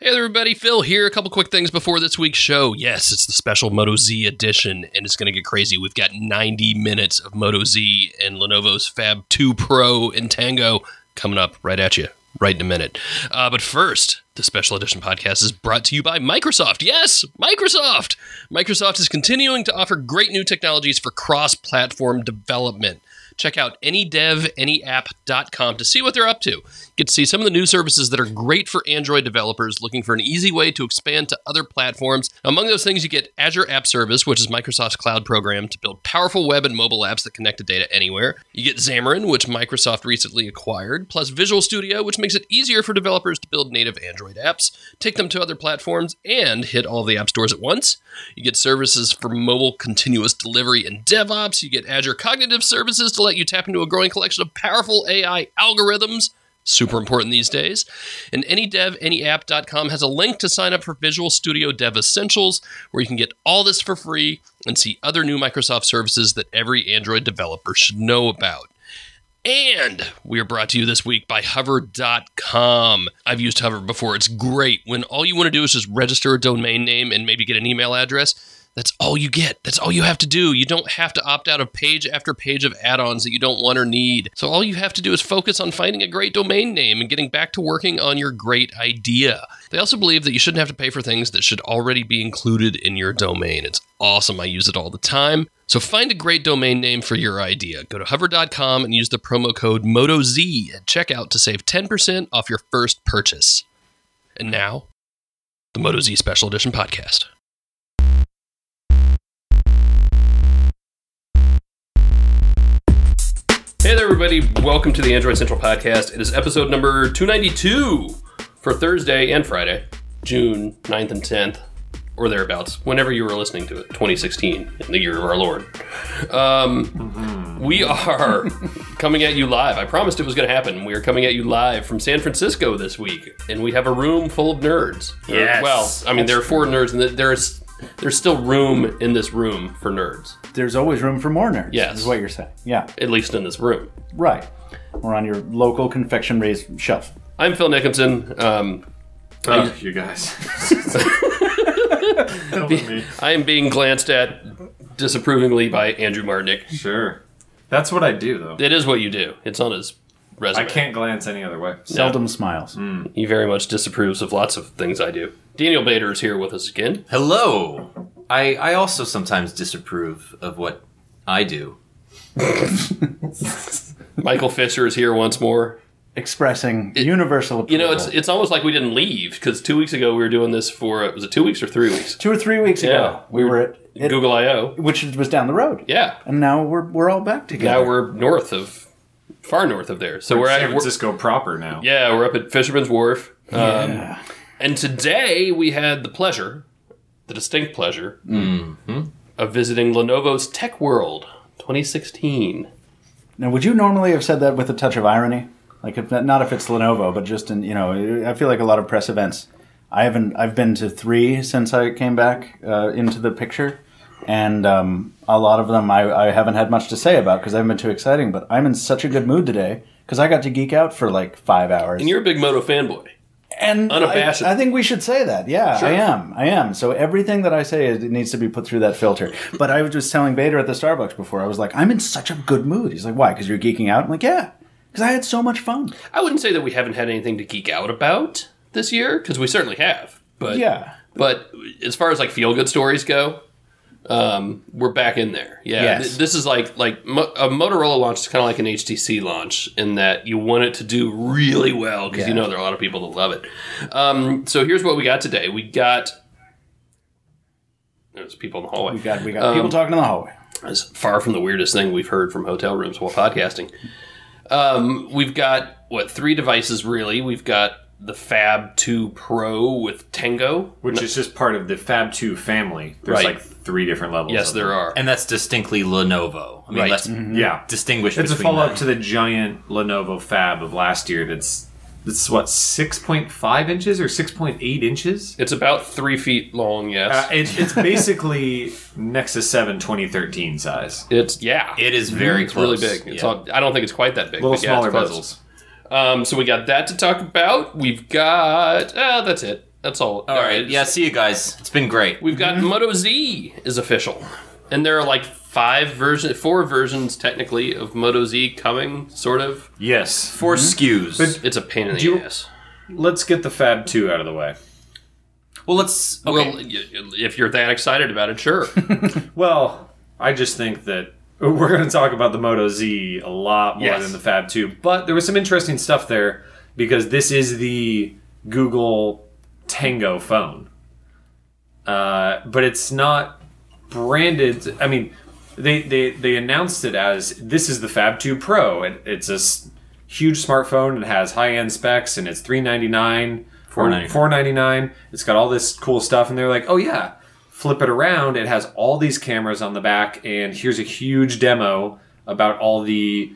Hey there, everybody, Phil here. A couple quick things before this week's show. Yes, it's the special Moto Z edition, and it's going to get crazy. We've got 90 minutes of Moto Z and Lenovo's Fab 2 Pro and Tango coming up right at you, right in a minute. But first, the special edition podcast is brought to you by Microsoft. Yes, Microsoft! Microsoft is continuing to offer great new technologies for cross-platform development. Check out AnyDevAnyApp.com to see what they're up to. Get to see some of the new services that are great for Android developers looking for an easy way to expand to other platforms. Among those things, you get Azure App Service, which is Microsoft's cloud program to build powerful web and mobile apps that connect to data anywhere. You get Xamarin, which Microsoft recently acquired, plus Visual Studio, which makes it easier for developers to build native Android apps, take them to other platforms, and hit all the app stores at once. You get services for mobile continuous delivery and DevOps. You get Azure Cognitive Services to let you tap into a growing collection of powerful AI algorithms. Super important these days. And AnyDevAnyApp.com has a link to sign up for Visual Studio Dev Essentials, where you can get all this for free and see other new Microsoft services that every Android developer should know about. And we are brought to you this week by Hover.com. I've used Hover before. It's great. When all you want to do is just register a domain name and maybe get an email address, that's all you get. That's all you have to do. You don't have to opt out of page after page of add-ons that you don't want or need. So all you have to do is focus on finding a great domain name and getting back to working on your great idea. They also believe that you shouldn't have to pay for things that should already be included in your domain. It's awesome. I use it all the time. So find a great domain name for your idea. Go to hover.com and use the promo code MOTOZ at checkout to save 10% off your first purchase. And now, the Moto Z Special Edition podcast. Hey there, everybody. Welcome to the Android Central Podcast. It is episode number 292 for Thursday and Friday, June 9th and 10th, or thereabouts, whenever you were listening to it, 2016, in the year of our Lord. We are coming at you live. I promised it was going to happen. We are coming at you live from San Francisco this week, and we have a room full of nerds. Yes. Well, I mean, there are 4 nerds, and there's still room in this room for nerds. There's always room for more nerds. Yes. Is what you're saying. Yeah. At least in this room. Right. We're on your local confection-raised shelf. I'm Phil Nickinson. You guys. I am being glanced at disapprovingly by Andrew Martinick. Sure. That's what I do, though. It is what you do. It's on his resume. I can't glance any other way. Seldom smiles. He very much disapproves of lots of things I do. Daniel Bader is here with us again. Hello. I also sometimes disapprove of what I do. Michael Fisher is here once more. Expressing universal approval. You know, it's almost like we didn't leave, because 2 weeks ago we were doing this for, was it 2 weeks or 3 weeks? 2 or 3 weeks ago. We were at Google I.O. Which was down the road. Yeah. And now we're all back together. Now we're far north of there. So we're San at Francisco proper now. Yeah, we're up at Fisherman's Wharf. Yeah. And today we had the distinct pleasure, of visiting Lenovo's Tech World 2016. Now, would you normally have said that with a touch of irony? Like, not if it's Lenovo, but just in, I feel like a lot of press events. I've been to 3 since I came back into the picture, and a lot of them I haven't had much to say about because they haven't been too exciting, but I'm in such a good mood today because I got to geek out for like 5 hours. And you're a big Moto fanboy. And unabashed. I think we should say that. Yeah, Sure. I am. So everything that I say, it needs to be put through that filter. But I was just telling Bader at the Starbucks before, I was like, I'm in such a good mood. He's like, why? Because you're geeking out? I'm like, yeah, because I had so much fun. I wouldn't say that we haven't had anything to geek out about this year, because we certainly have. But yeah. But as far as like feel-good stories go, we're back in there. Yeah, Yes. This is like a Motorola launch is kind of like an HTC launch in that you want it to do really well because you know there are a lot of people that love it. So here's what we got today. There's people in the hallway. We got people talking in the hallway. It's far from the weirdest thing we've heard from hotel rooms while podcasting. We've got 3 devices really. We've got the Fab 2 Pro with Tango, Which is just part of the Fab 2 family. There's Right. like 3 different levels. Yes, of there them. are. And that's distinctly Lenovo. I mean, Right. let's Yeah. distinguish It's a between follow-up them. to the giant Lenovo Fab of last year that's what, 6.5 inches or 6.8 inches? It's about 3 feet long, yes. It's basically Nexus 7 2013 size. It is very it's close. really big. It's Yeah. I don't think it's quite that big. Little but yeah, smaller it's close. bezels. So we got that to talk about. We've got that's it. That's all. All right. Yeah, see you guys. It's been great. We've got Moto Z is official. And there are like 4 versions technically of Moto Z coming, sort of. Yes. 4 SKUs. But It's a pain in the ass. let's get the Fab 2 out of the way. Well, let's... Okay. Well, if you're that excited about it, sure. Well, I just think that we're going to talk about the Moto Z a lot more Yes. than the Fab 2. But there was some interesting stuff there because this is the Google Tango phone. But it's not branded. I mean, they announced it as this is the Fab 2 Pro. It's a huge smartphone. It has high-end specs, and it's $399. $499. It's got all this cool stuff, and they're like, oh yeah, flip it around. It has all these cameras on the back, and here's a huge demo about all the,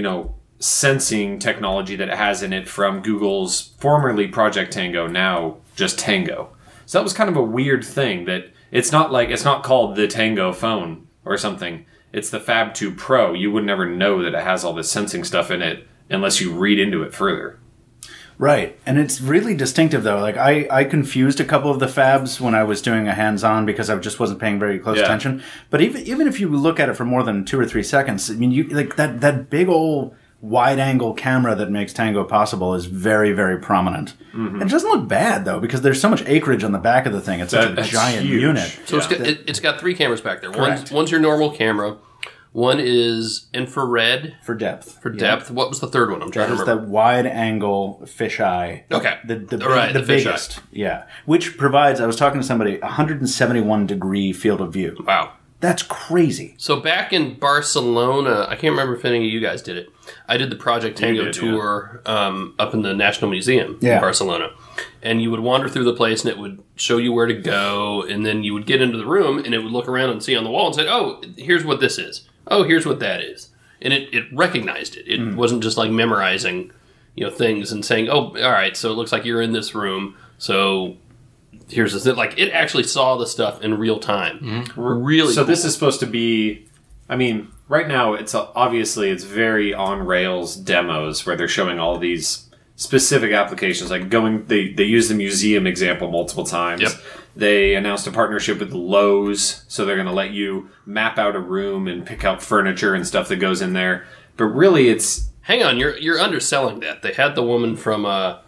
sensing technology that it has in it from Google's formerly Project Tango, now just Tango. So that was kind of a weird thing that it's not called the Tango phone or something. It's the Fab 2 Pro. You would never know that it has all this sensing stuff in it unless you read into it further. Right. And it's really distinctive, though. Like, I confused a couple of the Fabs when I was doing a hands-on because I just wasn't paying very close attention. But even if you look at it for more than 2 or 3 seconds, I mean, you like that big old wide-angle camera that makes Tango possible is very, very prominent. Mm-hmm. It doesn't look bad, though, because there's so much acreage on the back of the thing. It's such a giant huge unit. So it's got 3 cameras back there. Correct. One's your normal camera. One is infrared. For depth. For depth. What was the third one? I'm trying to That is remember. the wide-angle fisheye. Okay. The Right, the fisheye. biggest. Yeah. Which provides, I was talking to somebody, 171-degree field of view. Wow. That's crazy. So back in Barcelona, I can't remember if any of you guys did it. I did the Project Tango did, tour up in the National Museum Yeah. in Barcelona. And you would wander through the place and it would show you where to go. And then you would get into the room and it would look around and see on the wall and say, oh, here's what this is. Oh, here's what that is. And it recognized it. It wasn't just like memorizing things and saying, oh, all right, so it looks like you're in this room. So here's this. Like, it actually saw the stuff in real time. Mm-hmm. Really So cool. this is supposed to be, I mean, right now it's very on rails demos where they're showing all these specific applications. Like they use the museum example multiple times. Yep. They announced a partnership with Lowe's, so they're going to let you map out a room and pick out furniture and stuff that goes in there. But really, it's Hang on, you're underselling that. They had the woman from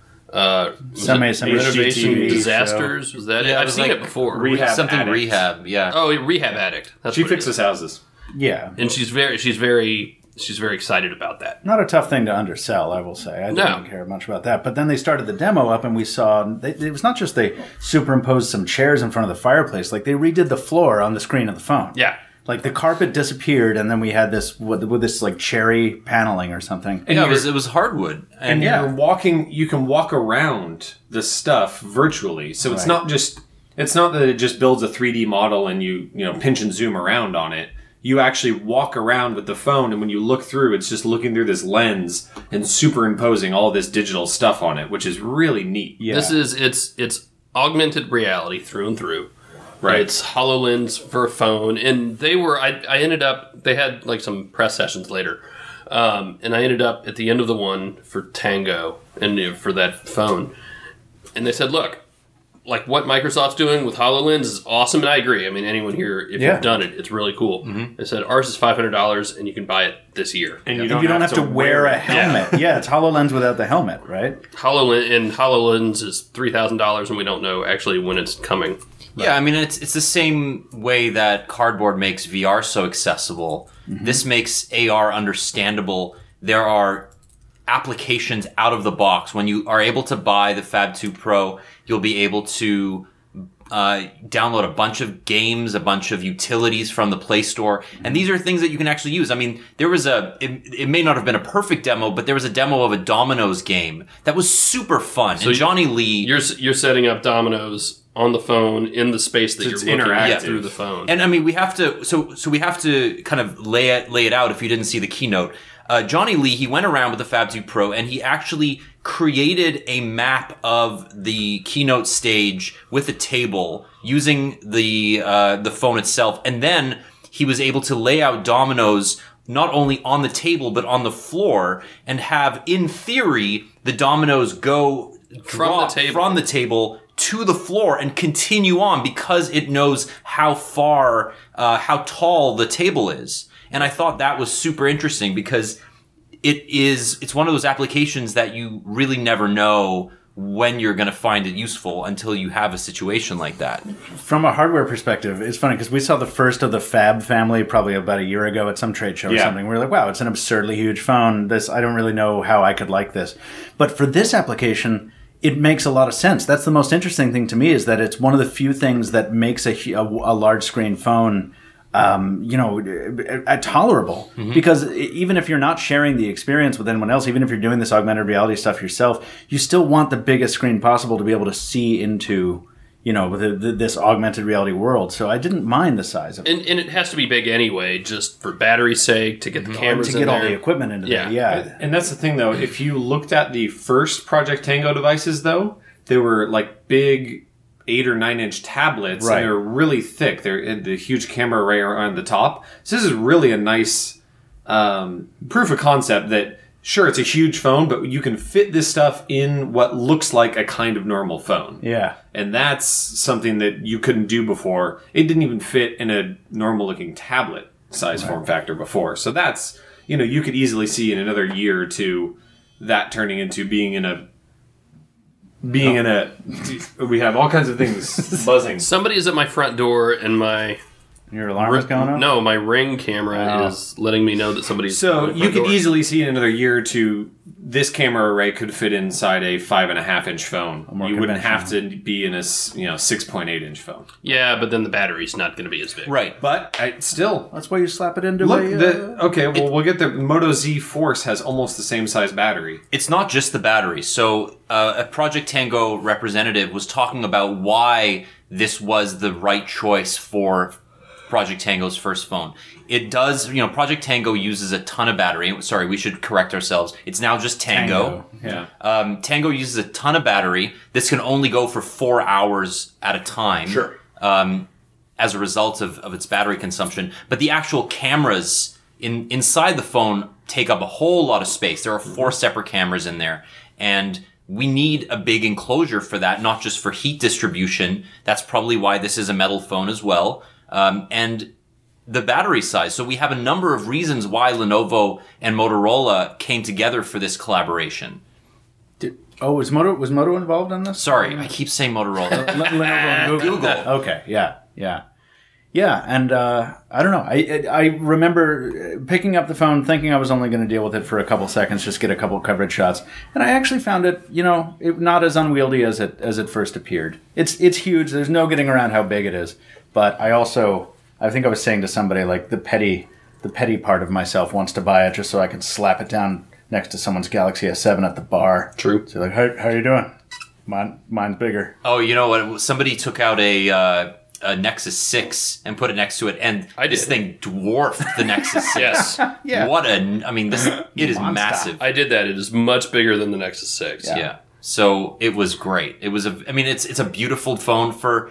Some renovation HGTV disasters. show. Was that? Yeah, it I've was seen like it before. Rehab Something Addict. rehab, yeah. Oh, Rehab Addict. That's She what it fixes is. houses. Yeah. And she's very excited about that. Not a tough thing to undersell, I will say. I didn't care much about that. But then they started the demo up, and we saw it was not just they superimposed some chairs in front of the fireplace. Like, they redid the floor on the screen of the phone. Yeah. Like, the carpet disappeared, and then we had this with this like cherry paneling or something. Yeah, it was hardwood. And yeah. you can walk around the stuff virtually. So it's Right. it's not that it just builds a 3D model and you pinch and zoom around on it. You actually walk around with the phone, and when you look through, it's just looking through this lens and superimposing all this digital stuff on it, which is really neat. Yeah. This is it's augmented reality through and through. Right. It's HoloLens for a phone, and they were. I ended up. They had like some press sessions later, and I ended up at the end of the one for Tango and for that phone, and they said, "Look, like what Microsoft's doing with HoloLens is awesome," and I agree. I mean, anyone here, if Yeah. you've done it, it's really cool. They said ours is $500, and you can buy it this year. And You don't have to wear a helmet. Yeah, it's HoloLens without the helmet, right? HoloLens is $3,000, and we don't know actually when it's coming. Yeah, I mean, it's the same way that Cardboard makes VR so accessible. Mm-hmm. This makes AR understandable. There are applications out of the box. When you are able to buy the Fab 2 Pro, you'll be able to download a bunch of games, a bunch of utilities from the Play Store. And these are things that you can actually use. I mean, there was it may not have been a perfect demo, but there was a demo of a Dominoes game that was super fun. So and Johnny Lee... You're setting up dominoes on the phone in the space that It's you're looking at interactive. through the phone. And I mean, we have to, so we have to kind of lay it out if you didn't see the keynote. Johnny Lee, he went around with the Fab 2 Pro and he actually created a map of the keynote stage with a table using the phone itself. And then he was able to lay out dominoes not only on the table, but on the floor and have, in theory, the dominoes go From the table. from the table to the floor and continue on because it knows how how tall the table is. And I thought that was super interesting because it's one of those applications that you really never know when you're going to find it useful until you have a situation like that. From a hardware perspective, it's funny because we saw the first of the Fab family probably about a year ago at some trade show or something. We were like, wow, it's an absurdly huge phone. I don't really know how I could like this. But for this application, it makes a lot of sense. That's the most interesting thing to me, is that it's one of the few things that makes a large screen phone tolerable. Because even if you're not sharing the experience with anyone else, even if you're doing this augmented reality stuff yourself, you still want the biggest screen possible to be able to see into, this augmented reality world. So I didn't mind the size of it. And it has to be big anyway, just for battery's sake, to get the cameras to get all there. the equipment into there. Yeah. And that's the thing, though. If you looked at the first Project Tango devices, though, they were like big 8 or 9 inch tablets, Right. and they're really thick. They're the huge camera array on the top. So this is really a nice proof of concept that, sure, it's a huge phone, but you can fit this stuff in what looks like a kind of normal phone. Yeah. And that's something that you couldn't do before. It didn't even fit in a normal looking tablet size form factor before. So that's, you could easily see in another year or two that turning into being in a, we have all kinds of things buzzing. Somebody is at my front door, and my Your alarm is going off? No, my Ring camera is letting me know that somebody's. So at my you front could door. easily see in another year or two, this camera array could fit inside a 5.5 inch phone. more You wouldn't have to be in a 6.8 inch phone. Yeah, but then the battery's not going to be as big. Right. But still, That's why you slap it into look. a... We'll get the Moto Z Force has almost the same size battery. It's not just the battery. So a Project Tango representative was talking about why this was the right choice for Project Tango's first phone. It does, Project Tango uses a ton of battery. Sorry, we should correct ourselves. It's now just Tango. Yeah. Tango uses a ton of battery. This can only go for 4 hours at a time. Sure. As a result of its battery consumption. But the actual cameras inside the phone take up a whole lot of space. There are 4 separate cameras in there. And we need a big enclosure for that, not just for heat distribution. That's probably why this is a metal phone as well. And the battery size. So we have a number of reasons why Lenovo and Motorola came together for this collaboration. Was Moto involved in this? Sorry, I keep saying Motorola. Lenovo and Google. Okay, yeah. Yeah, and I don't know. I remember picking up the phone, thinking I was only going to deal with it for a couple seconds, just get a couple coverage shots, and I actually found it, not as unwieldy as it first appeared. It's huge. There's no getting around how big it is. But I think I was saying to somebody, like, the petty part of myself wants to buy it just so I can slap it down next to someone's Galaxy S7 at the bar. True. So like, how you doing? Mine's bigger. Oh, you know what? Somebody took out a Nexus 6 and put it next to it, and this thing dwarfed the Nexus 6. Yes. Yeah. It is massive. I did that. It is much bigger than the Nexus 6. Yeah. So it was great. It's a beautiful phone for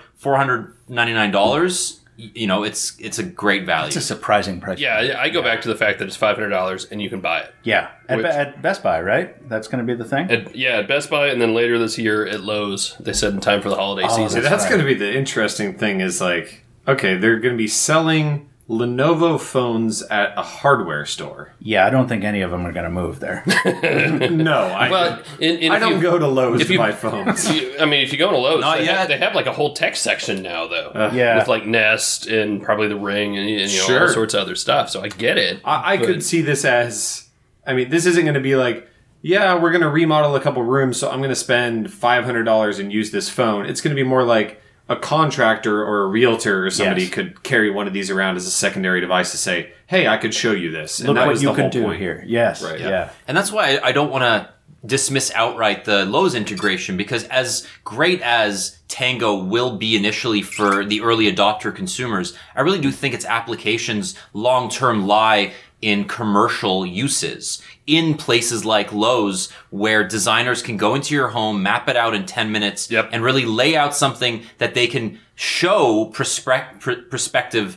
$499. It's a great value. It's a surprising price. Yeah, I go back to the fact that it's $500 and you can buy it. Yeah. At Best Buy, right? That's going to be the thing? At Best Buy, and then later this year at Lowe's, they said in time for the holiday season. That's going to be the interesting thing is like, okay, they're going to be selling Lenovo phones at a hardware store. Yeah, I don't think any of them are going to move there. No, I don't go to Lowe's to buy phones. If you go to Lowe's, Not they yet. have like a whole tech section now, though. Yeah. With like Nest and probably the Ring and all Sure. sorts of other stuff. So I get it. I could see this as, this isn't going to be like, yeah, we're going to remodel a couple rooms, so I'm going to spend $500 and use this phone. It's going to be more like a contractor or a realtor or somebody could carry one of these around as a secondary device to say, hey, I could show you this. And Look that what was you the whole could do point. here. Yes. Right. Yeah. And that's why I don't want to dismiss outright the Lowe's integration, because as great as Tango will be initially for the early adopter consumers, I really do think its applications long-term lie in commercial uses, in places like Lowe's, where designers can go into your home, map it out in 10 minutes, and really lay out something that they can show prospective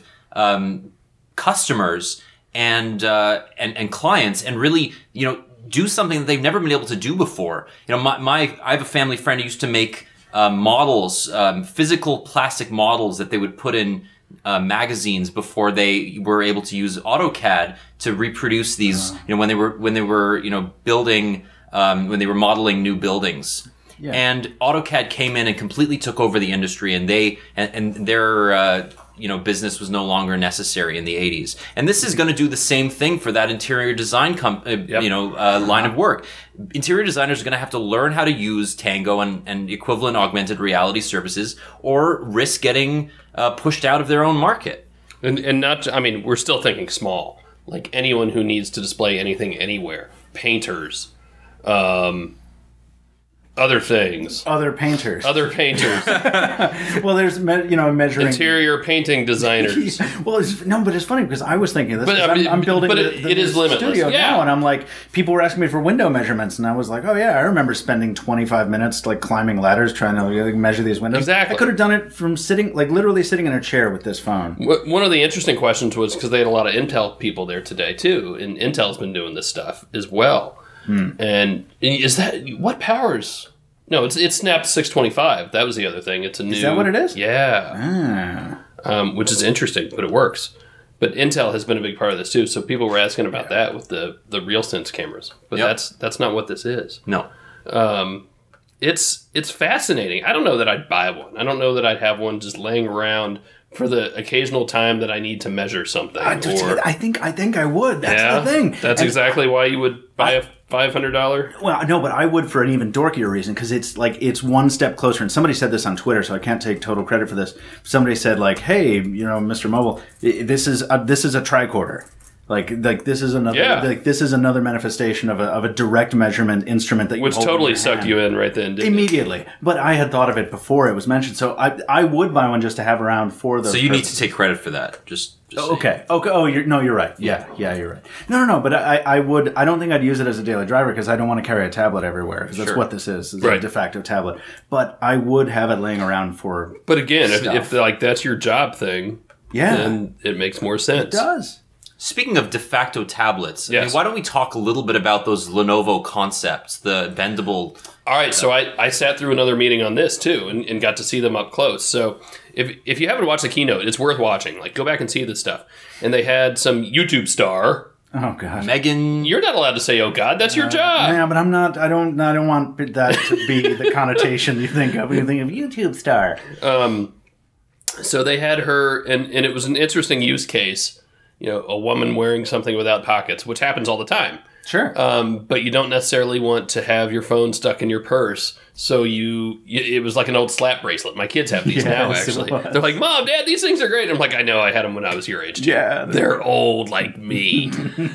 customers and clients, and really, do something that they've never been able to do before. I have a family friend who used to make models, physical plastic models that they would put in magazines before they were able to use AutoCAD to reproduce these. When they were building, when they were modeling new buildings. Yeah. And AutoCAD came in and completely took over the industry, and their business was no longer necessary in the 80s. And this is going to do the same thing for that interior design line of work. Interior designers are going to have to learn how to use Tango and equivalent augmented reality services, or risk getting pushed out of their own market. And not, I mean, we're still thinking small. Like anyone who needs to display anything anywhere. Painters. Other things. Other painters. Well, there's measuring interior painting designers. Well, but it's funny because I was thinking this. I'm building it is limitless. Studio now, and I'm like, people were asking me for window measurements, and I was like, oh yeah, I remember spending 25 minutes like climbing ladders trying to measure these windows. Exactly. I could have done it from literally sitting in a chair with this phone. One of the interesting questions was because they had a lot of Intel people there today too, and Intel's been doing this stuff as well. And is that what powers? No, it's Snap 625. That was the other thing. It's a new. Is that what it is? Yeah. Which is interesting, but it works. But Intel has been a big part of this too. So people were asking about that with the RealSense cameras, but that's not what this is. No. It's fascinating. I don't know that I'd buy one. I don't know that I'd have one just laying around for the occasional time that I need to measure something. I think I would. That's the thing. That's exactly why you would buy a $500. Well, no, but I would for an even dorkier reason, because it's one step closer. And somebody said this on Twitter, so I can't take total credit for this. Somebody said like, "Hey, Mr. Mobile, this is a tricorder." Like this is another manifestation of a direct measurement instrument that you which hold totally in your sucked hand. you in right then, didn't immediately. It? But I had thought of it before it was mentioned, so I would buy one just to have around for those. So you need to take credit for that. Just okay. Oh, you're right. Yeah, you're right. No. But I would. I don't think I'd use it as a daily driver because I don't want to carry a tablet everywhere. Because that's what this is. It's a de facto tablet. But I would have it laying around for. But again, if that's your job thing, then it makes more sense. It does. Speaking of de facto tablets, yes. why don't we talk a little bit about those Lenovo concepts, the bendable... All right, so I sat through another meeting on this, too, and got to see them up close. So if you haven't watched the keynote, it's worth watching. Like, go back and see this stuff. And they had some YouTube star... Oh, gosh. Megan... You're not allowed to say, oh, God, that's your job. Yeah, but I'm not... I don't want that to be the connotation you think of when you think of YouTube star. So they had her, and it was an interesting use case... a woman wearing something without pockets, which happens all the time. Sure. But you don't necessarily want to have your phone stuck in your purse. So it was like an old slap bracelet. My kids have these now, actually. They're like, Mom, Dad, these things are great. And I'm like, I know, I had them when I was your age, too. Yeah. They're old like me.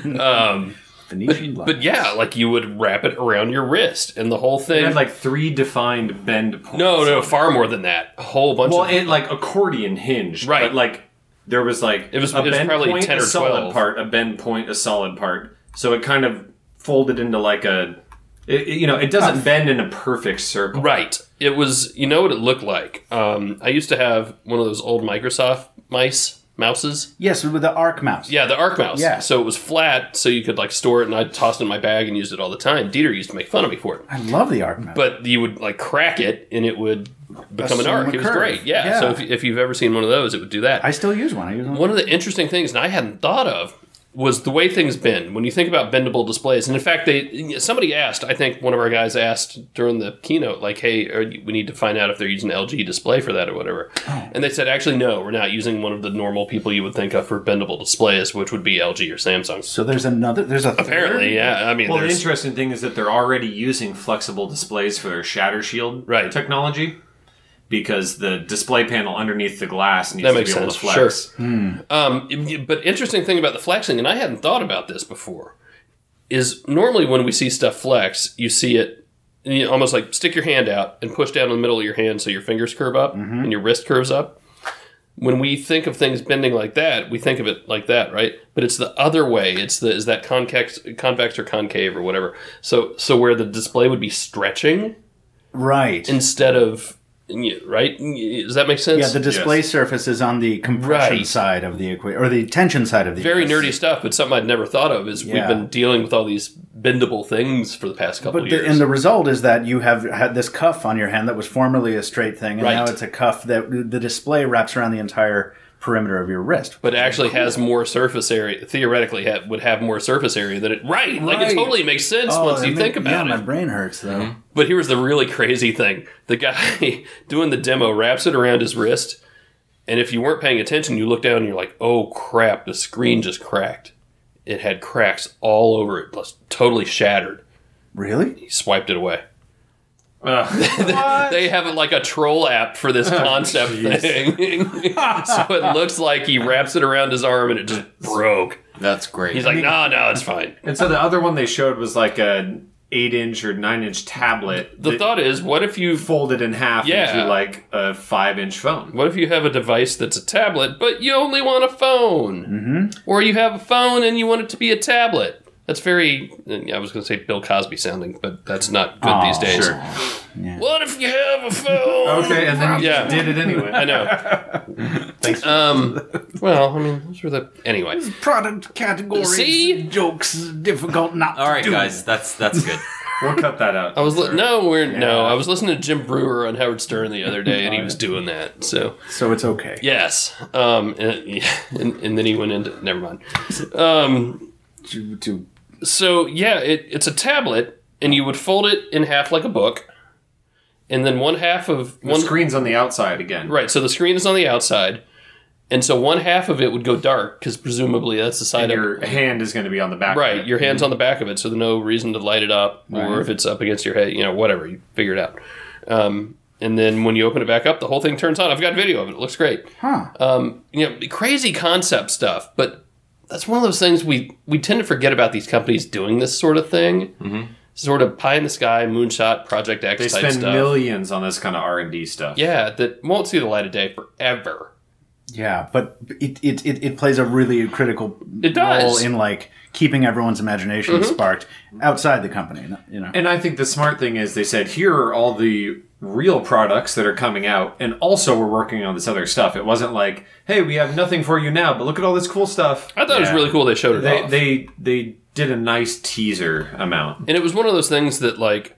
But yeah, like you would wrap it around your wrist, and the whole thing... It had like 3 defined bend points. No, far more than that. A whole bunch of... Well, it like accordion hinged. Right. But like... There was like it was bend probably point, 10 or a solid 12. part, a bend point, a solid part. So it kind of folded into like it doesn't bend in a perfect circle. Right. It was, what it looked like? I used to have one of those old Microsoft mouses. Yes, with the Arc mouse. Yeah, the Arc mouse. Yeah. So it was flat, so you could like store it, and I tossed it in my bag and used it all the time. Dieter used to make fun of me for it. I love the Arc mouse. But you would like crack it, and it would become an arc. It was great. Yeah. So if you've ever seen one of those, it would do that. I still use one. One of the interesting things, and I hadn't thought of, was the way things bend. When you think about bendable displays, and in fact, somebody asked, I think one of our guys asked during the keynote, like, hey, we need to find out if they're using LG display for that or whatever. Oh. And they said, actually, no, we're not using one of the normal people you would think of for bendable displays, which would be LG or Samsung. So there's a apparently, yeah. I mean, well, the interesting thing is that they're already using flexible displays for their Shatter Shield technology. Because the display panel underneath the glass needs to be able to flex. Sure. But interesting thing about the flexing, and I hadn't thought about this before, is normally when we see stuff flex, you see it almost like stick your hand out and push down in the middle of your hand so your fingers curve up and your wrist curves up. When we think of things bending like that, we think of it like that, right? But it's the other way. Is that convex or concave or whatever. So where the display would be stretching, right, instead of right? Does that make sense? Yeah, the display surface is on the compression Right. side of the equation, or the tension side of the Very equation. nerdy stuff, but something I'd never thought of is we've Yeah. been dealing with all these bendable things for the past couple But of years. and the result is that you have had this cuff on your hand that was formerly a straight thing, and Right. now it's a cuff that the display wraps around the entire perimeter of your wrist. but it actually has more surface area. Theoretically, would have more surface area than it. Right, like it Right. totally makes sense once you think about my it. brain hurts though. But here's the really crazy thing: the guy doing the demo wraps it around his wrist, and if you weren't paying attention, you look down and you're like, "Oh crap! The screen just cracked. It had cracks all over it, plus totally shattered." Really? He swiped it away. They have like a troll app for this concept thing. So it looks like he wraps it around his arm and it just broke. That's great. He's like, no, it's fine. And so the other one they showed was like a 8-inch or 9-inch tablet. The that thought is, what if you folded in half Yeah. into like a 5-inch phone. What if you have a device that's a tablet, but you only want a phone? Mm-hmm. Or you have a phone and you want it to be a tablet. That's very, I was going to say Bill Cosby sounding, but that's not good these days. Sure. What if you have a phone? Okay, and then you Yeah. did it anyway. I know. Thanks. Well, I mean, those were the... Anyway. Product categories, See? jokes, difficult not All to right, do. guys, that's good. We'll cut that out. I was Sorry. I was listening to Jim Brewer on Howard Stern the other day, and he was doing that. So So it's okay. yes, and then he went into never mind. To So yeah, it's a tablet, and you would fold it in half like a book, and then one half of The screen's on the outside again. right. So the screen is on the outside, and so one half of it would go dark because presumably that's the side And of your hand is going to be on the back. right. Of it. Your hand's on the back of it, so there's no reason to light it up, or Right. if it's up against your head, whatever. You figure it out. And then when you open it back up, the whole thing turns on. I've got video of it. It looks great. Crazy concept stuff, but that's one of those things we tend to forget about these companies doing this sort of thing. Mm-hmm. Sort of pie in the sky, moonshot, Project X They type spend stuff. millions on this kind of R&D stuff. Yeah, that won't see the light of day forever. Yeah, but it plays a really critical It does. role in like keeping everyone's imagination sparked outside the company. And I think the smart thing is they said, here are all the real products that are coming out, and also we're working on this other stuff. It wasn't like, hey, we have nothing for you now, but look at all this cool stuff. I thought it was really cool they showed it off. They did a nice teaser amount. And it was one of those things that, like,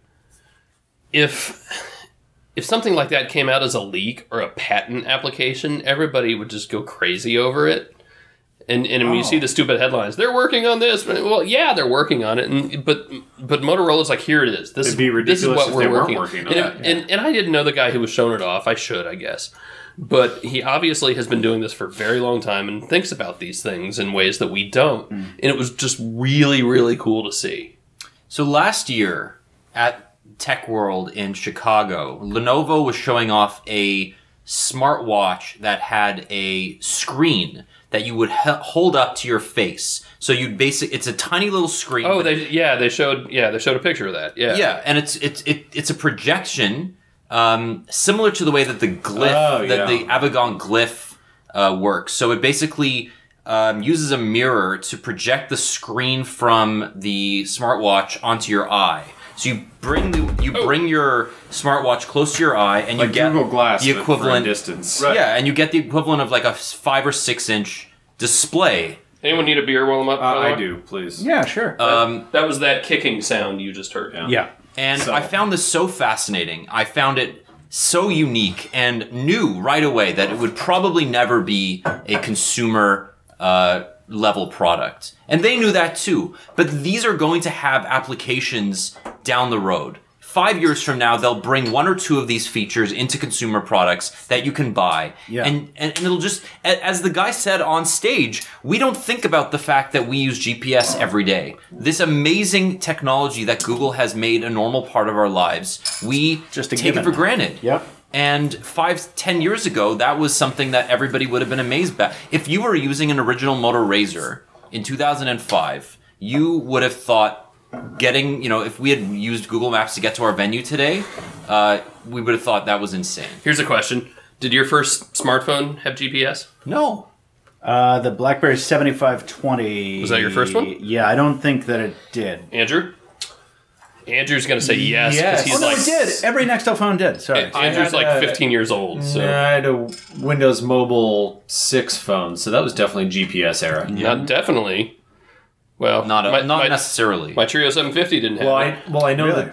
if something like that came out as a leak or a patent application, everybody would just go crazy over it. And when you see the stupid headlines, they're working on this. Well, yeah, they're working on it. But Motorola's like, here it is. It'd be ridiculous this is what if we're they weren't working working on and, and I didn't know the guy who was showing it off. I should, I guess. But he obviously has been doing this for a very long time and thinks about these things in ways that we don't. And it was just really, really cool to see. So last year at Tech World in Chicago, Lenovo was showing off a smartwatch that had a screen that you would hold up to your face. So you'd it's a tiny little screen. Oh, they showed a picture of that. Yeah. Yeah, and it's a projection similar to the way that the glyph the Avigon glyph works. So it basically uses a mirror to project the screen from the smartwatch onto your eye. So you bring your smartwatch close to your eye, and Like you get Google Glass, the but equivalent from distance. Yeah, and you get the equivalent of like a 5 or 6 inch display. Anyone need a beer while I'm up? by the way? I do, please. Yeah, sure. That was that kicking sound you just heard. yeah. And So- I found this so fascinating. I found it so unique and knew right away that it would probably never be a consumer level product. And they knew that too. But these are going to have applications down the road. 5 years from now, they'll bring 1 or 2 of these features into consumer products that you can buy. Yeah. And it'll just, as the guy said on stage, we don't think about the fact that we use GPS every day. This amazing technology that Google has made a normal part of our lives, we Just a take it given. for granted. Yep. And 5-10 years ago, that was something that everybody would have been amazed by. If you were using an original Moto Razr in 2005, you would have thought if we had used Google Maps to get to our venue today, we would have thought that was insane. Here's a question: did your first smartphone have GPS? No. The BlackBerry 7520. Was that your first one? Yeah, I don't think that it did. Andrew? Andrew's going to say yes Yes. because he's Oh no, like it did. Every Nextel phone did. Sorry. Andrew's had like a- 15 years old. So I had a Windows Mobile 6 phone, so that was definitely GPS era. not definitely. Well, Not my necessarily. My Trio 750 didn't have it. I know Really?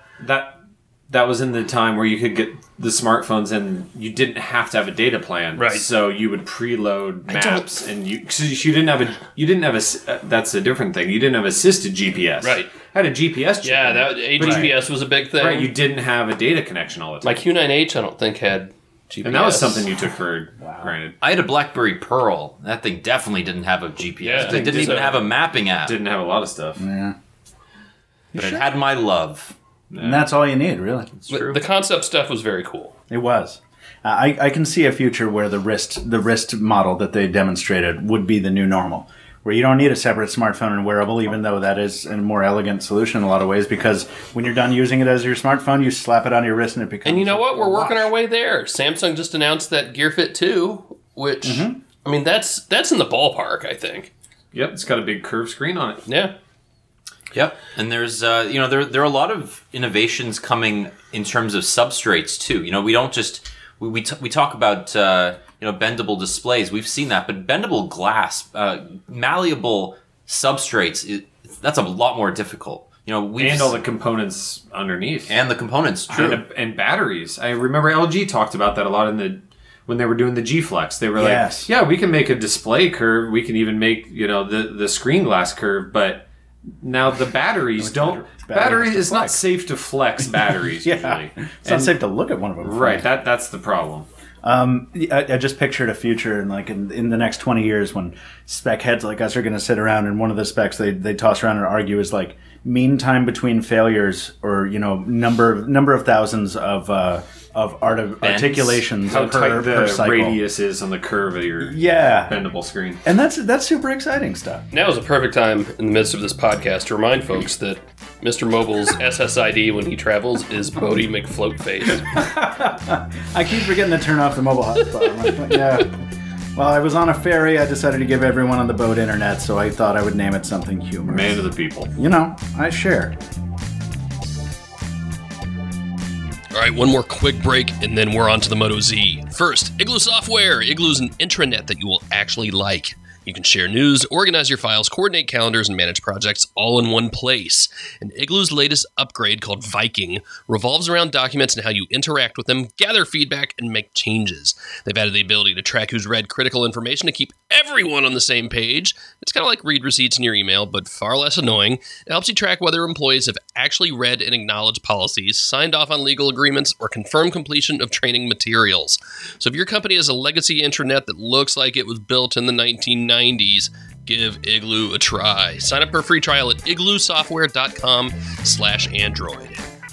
that was in the time where you could get the smartphones and you didn't have to have a data plan, Right. So you would preload maps, and you didn't have a that's a different thing. You didn't have assisted GPS, Right. Had a GPS chip Yeah, in that it, AGPS was a big thing. right? You didn't have a data connection all the time, My Q9H, I don't think had GPS. and that was something you took for granted. I had a BlackBerry Pearl. That thing definitely didn't have a GPS. Yeah, it didn't even so. have a mapping app. Didn't have a lot of stuff. Yeah. But it had my love. And that's all you need, really. The concept stuff was very cool. It was. I can see a future where the wrist model that they demonstrated would be the new normal, where you don't need a separate smartphone and wearable, even though that is a more elegant solution in a lot of ways, because when you're done using it as your smartphone, you slap it on your wrist and it becomes... And you know what? We're working watch. our way there. Samsung just announced that Gear Fit 2, which, I mean, that's in the ballpark, I think. Yep, it's got a big curved screen on it. Yeah. Yep, and there's there are a lot of innovations coming in terms of substrates too. We don't just we talk about bendable displays. We've seen that, but bendable glass, malleable substrates, that's a lot more difficult. We've And all the components underneath. and the components. True. And batteries. I remember LG talked about that a lot when they were doing the G Flex. They were Yes. like, yeah, we can make a display curve. We can even make, the screen glass curve. But now the batteries don't. Battery to is not flex. safe to flex batteries Yeah. usually. It's not safe to look at one of them. Right. That's the problem. I just pictured a future in the next 20 years when spec heads like us are going to sit around and one of the specs they toss around and argue is like mean time between failures or number of thousands of articulations How per, tight per the cycle. radius is on the curve of your Yeah, bendable screen. and that's super exciting stuff. Now is a perfect time in the midst of this podcast to remind folks that Mr. Mobile's SSID when he travels is Bodie McFloatface. I keep forgetting to turn off the mobile hotspot. I'm like, yeah. Well, I was on a ferry. I decided to give everyone on the boat internet, so I thought I would name it something humorous. Man of the people. I share. All right, one more quick break, and then we're on to the Moto Z. First, Igloo Software. Igloo is an intranet that you will actually like. You can share news, organize your files, coordinate calendars, and manage projects all in one place. And Igloo's latest upgrade, called Viking, revolves around documents and how you interact with them, gather feedback, and make changes. They've added the ability to track who's read critical information to keep everyone on the same page. It's kind of like read receipts in your email, but far less annoying. It helps you track whether employees have actually read and acknowledged policies, signed off on legal agreements, or confirmed completion of training materials. So if your company has a legacy intranet that looks like it was built in the 1990s, give Igloo a try. Sign up for a free trial at igloosoftware.com/Android.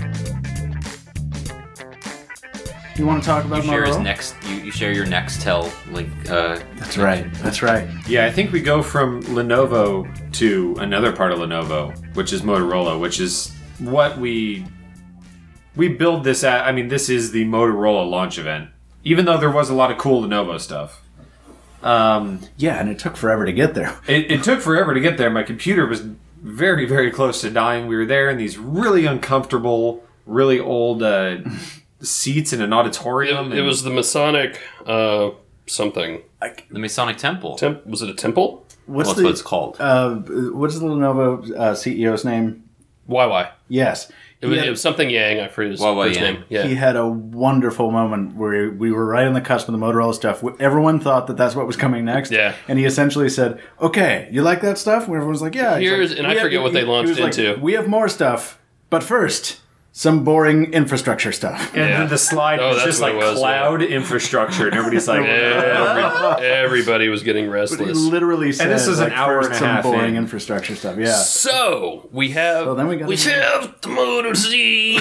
You want to talk about You share Motorola? you share your Nextel link. That's right. That's right. Yeah, I think we go from Lenovo to another part of Lenovo, which is Motorola, which is what we build this at. I mean, this is the Motorola launch event, even though there was a lot of cool Lenovo stuff. Yeah, and it took forever to get there. It took forever to get there. My computer was very, very close to dying. We were there in these really uncomfortable, really old seats in an auditorium. It was the Masonic something. The Masonic Temple. Was it a temple? What's Well, that's the what it's called. what's the Lenovo CEO's name? YY. Yes. It was something Yang. I forget his YY first Yang. name. Yeah. He had a wonderful moment where we were right on the cusp of the Motorola stuff. Everyone thought that that's what was coming next. Yeah. And he essentially said, "Okay, you like that stuff?" Where everyone's like, "Yeah." He's Here's- like, and "We I forget what they launched he was like, into. we have more stuff, but first, some boring infrastructure stuff. and Yeah. then the slide Oh, was that's just what like it was, cloud infrastructure, and everybody's like, Everybody was getting He restless. literally said, this is an like, hour first and a some half boring in. infrastructure stuff. Yeah. So we have Well, then we gotta- have the Moto Z.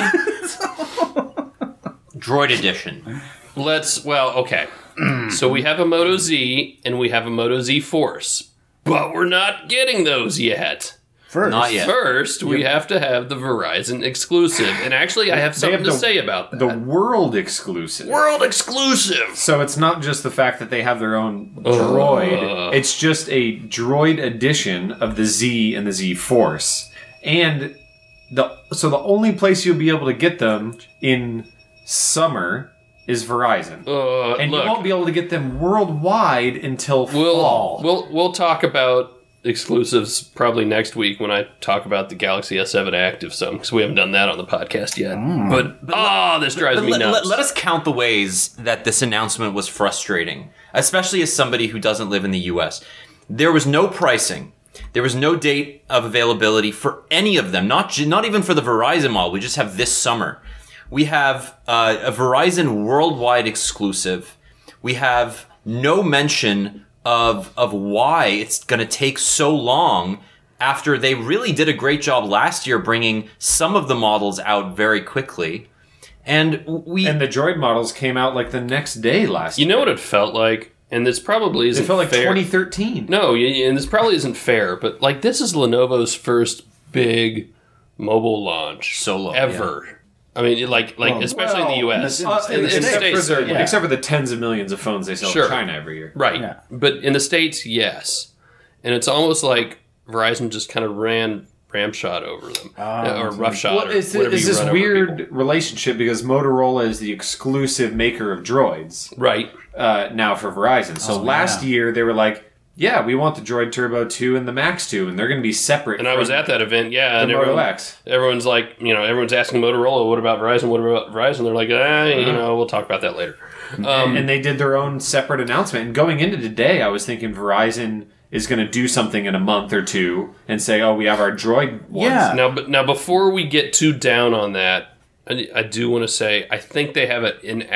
Droid Edition. Okay. So we have a Moto Z and we have a Moto Z Force, but we're not getting those yet. First, Not yet. First, we have to have the Verizon exclusive, and actually, I have something have to the- say about that. the world exclusive. World exclusive. So it's not just the fact that they have their own droid. It's just a droid edition of the Z and the Z Force. And So the only place you'll be able to get them in summer is Verizon. And look, you won't be able to get them worldwide until fall. We'll talk about exclusives probably next week when I talk about the Galaxy S7 Active some, because we haven't done that on the podcast yet. This drives me nuts. Let us count the ways that this announcement was frustrating, especially as somebody who doesn't live in the U.S. There was no pricing. There was no date of availability for any of them, not even for the Verizon model. We just have this summer. We have a Verizon worldwide exclusive. We have no mention of why it's going to take so long after they really did a great job last year bringing some of the models out very quickly. And the Droid models came out like the next day last year. You know what it felt like? And this probably isn't fair. It felt like 2013. No, and this probably isn't fair, but like this is Lenovo's first big mobile launch solo ever. Yeah. I mean, especially in the U.S. Except for the tens of millions of phones they sell in China every year. Right. Yeah. But in the States, yes. And it's almost like Verizon just kind of ran ramshot over them. Or roughshot. Well, it's this weird relationship because Motorola is the exclusive maker of droids. Right. Now for Verizon. So last year they were like, yeah, we want the Droid Turbo 2 and the Max 2, and they're going to be separate. And I was at that event, and Moto X. Everyone's like, everyone's asking Motorola, what about Verizon? What about Verizon? They're like, we'll talk about that later. And they did their own separate announcement. And going into today, I was thinking Verizon is going to do something in a month or two and say, we have our Droid ones. Yeah. Now, before we get too down on that, I do want to say, I think they have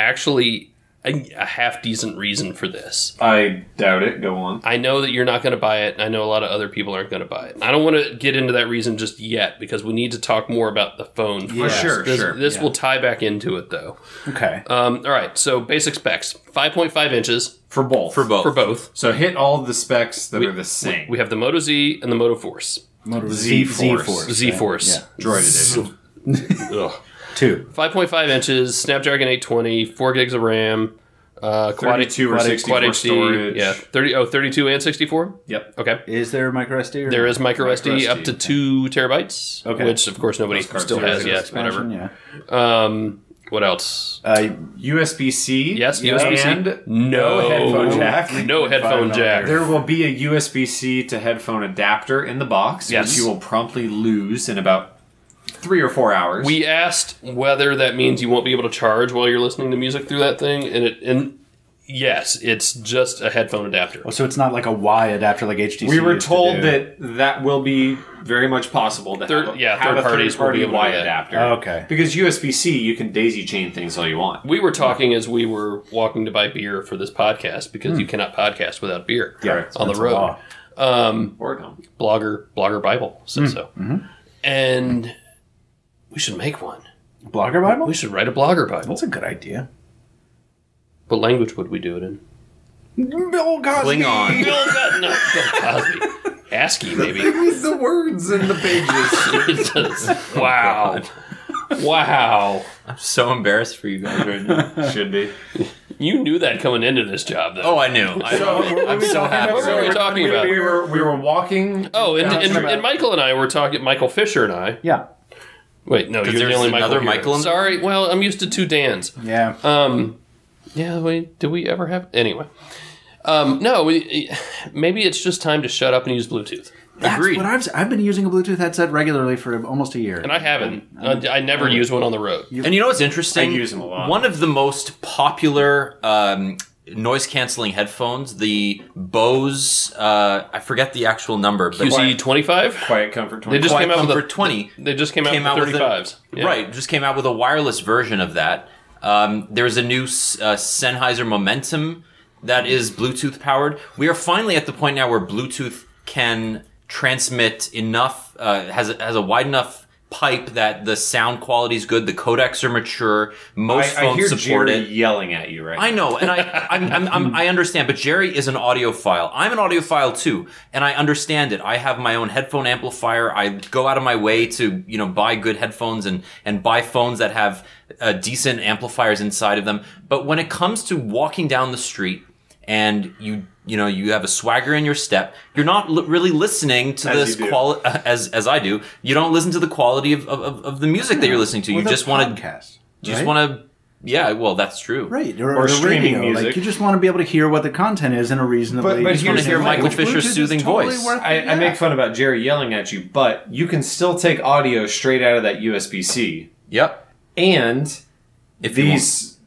a half-decent reason for this. I doubt it. Go on. I know that you're not going to buy it, and I know a lot of other people aren't going to buy it. I don't want to get into that reason just yet, because we need to talk more about the phone first. Sure. This will tie back into it, though. Okay. All right, so basic specs. 5.5 inches. For both. For both. So hit all of the specs that are the same. We have the Moto Z and the Moto Force. Moto Z-Force. Z-Force. Yeah. Droid edition. Ugh. 5.5 inches, Snapdragon 820, 4 gigs of RAM. Quad 32 or 64 HD storage. Yeah, 32 and 64. Yep. Okay. Is there micro SD? There is micro SD up to 2 terabytes. Okay. Which of course nobody still has yet. Expansion, whatever. What else? USB-C. Yes, USB-C. And no headphone jack. No headphone jack. There will be a USB-C to headphone adapter in the box, which you will promptly lose in about 3 or 4 hours. We asked whether that means you won't be able to charge while you're listening to music through that thing, and yes, it's just a headphone adapter. Oh, so it's not like a Y adapter like HTC. We were told that will be very much possible to have third parties will be able to Y do that. adapter. Oh, okay. Because USB-C, you can daisy chain things all you want. We were talking as we were walking to buy beer for this podcast, because you cannot podcast without beer on the road. Or at home. Blogger Bible said so. Mm-hmm. And we should make one. Blogger Bible? We should write a Blogger Bible. That's a good idea. What language would we do it in? Bill Cosby. Klingon. Bill Cosby. ASCII, maybe. Read the words in the pages. Wow. Wow. I'm so embarrassed for you guys right now. Should be. You knew that coming into this job, though. Oh, I knew. I'm so happy. What were we talking about? We were walking. Oh, and Michael and I were talking. Michael Fisher and I. Yeah. Wait, no, you're the only Michael. Michael. Sorry. Well, I'm used to 2 Dans. Yeah. Yeah. Wait. Did we ever have? Anyway. No. Maybe it's just time to shut up and use Bluetooth. That's Agreed. what I've been using a Bluetooth headset regularly for almost a year. And I haven't. I never use one on the road. And you know what's interesting? I use them a lot. One of the most popular noise canceling headphones, the Bose, I forget the actual number, but QC25? Quiet Comfort 20. They just came out with Comfort 20. They just came out with 35s. Right, just came out with a wireless version of that. There's a new Sennheiser Momentum that is Bluetooth powered. We are finally at the point now where Bluetooth can transmit enough, has a wide enough pipe that the sound quality is good. The codecs are mature. Most phones hear support Jerry it. yelling at you right now. I know, and I understand, but Jerry is an audiophile. I'm an audiophile too, and I understand it. I have my own headphone amplifier. I go out of my way to, buy good headphones and buy phones that have decent amplifiers inside of them. But when it comes to walking down the street and you you have a swagger in your step. You're not really listening to As this you do. quality as I do. You don't listen to the quality of the music that you're listening to. You With a just want to podcast, just right? want to. Yeah, well, that's true. Right, Or the streaming radio. music. Like, you just want to be able to hear what the content is in a reasonably. But You just want to hear the Michael thing. Fisher's Bluetooth is soothing totally voice. worth it, I yeah. make fun about Jerry yelling at you, but you can still take audio straight out of that USB-C. Yep. And If you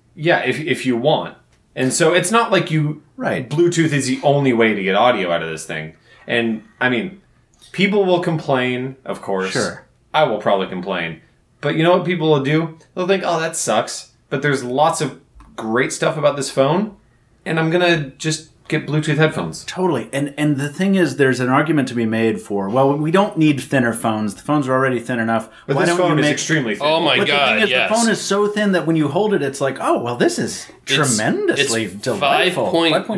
if you want. And so it's not like Right. Bluetooth is the only way to get audio out of this thing. And I mean, people will complain, of course. Sure. I will probably complain. But you know what people will do? They'll think, "Oh, that sucks." But there's lots of great stuff about this phone, and I'm going to just get Bluetooth headphones. Totally. And the thing is, there's an argument to be made for, well, we don't need thinner phones. The phones are already thin enough. But Why this don't you phone is make... extremely thin. Oh my But the god! thing is, Yes. the phone is so thin that when you hold it, it's like, oh, well, this is tremendously it's delightful.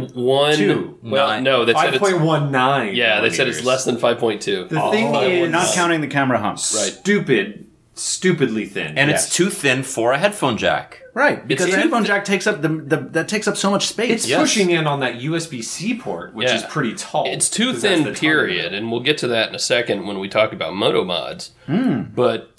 5.1. Well, Nine. no, they said it's 5.19. yeah. They said it's less than 5.2. The thing is We're not counting the camera humps. Right. stupidly thin. and Yes. it's too thin for a headphone jack. Right, because It's the too headphone jack takes up that takes up so much space. it's pushing in on that USB-C port, which Yeah. is pretty tall. It's too 'cause that's thin, the tongue period, of it. and we'll get to that in a second when we talk about Moto mods. But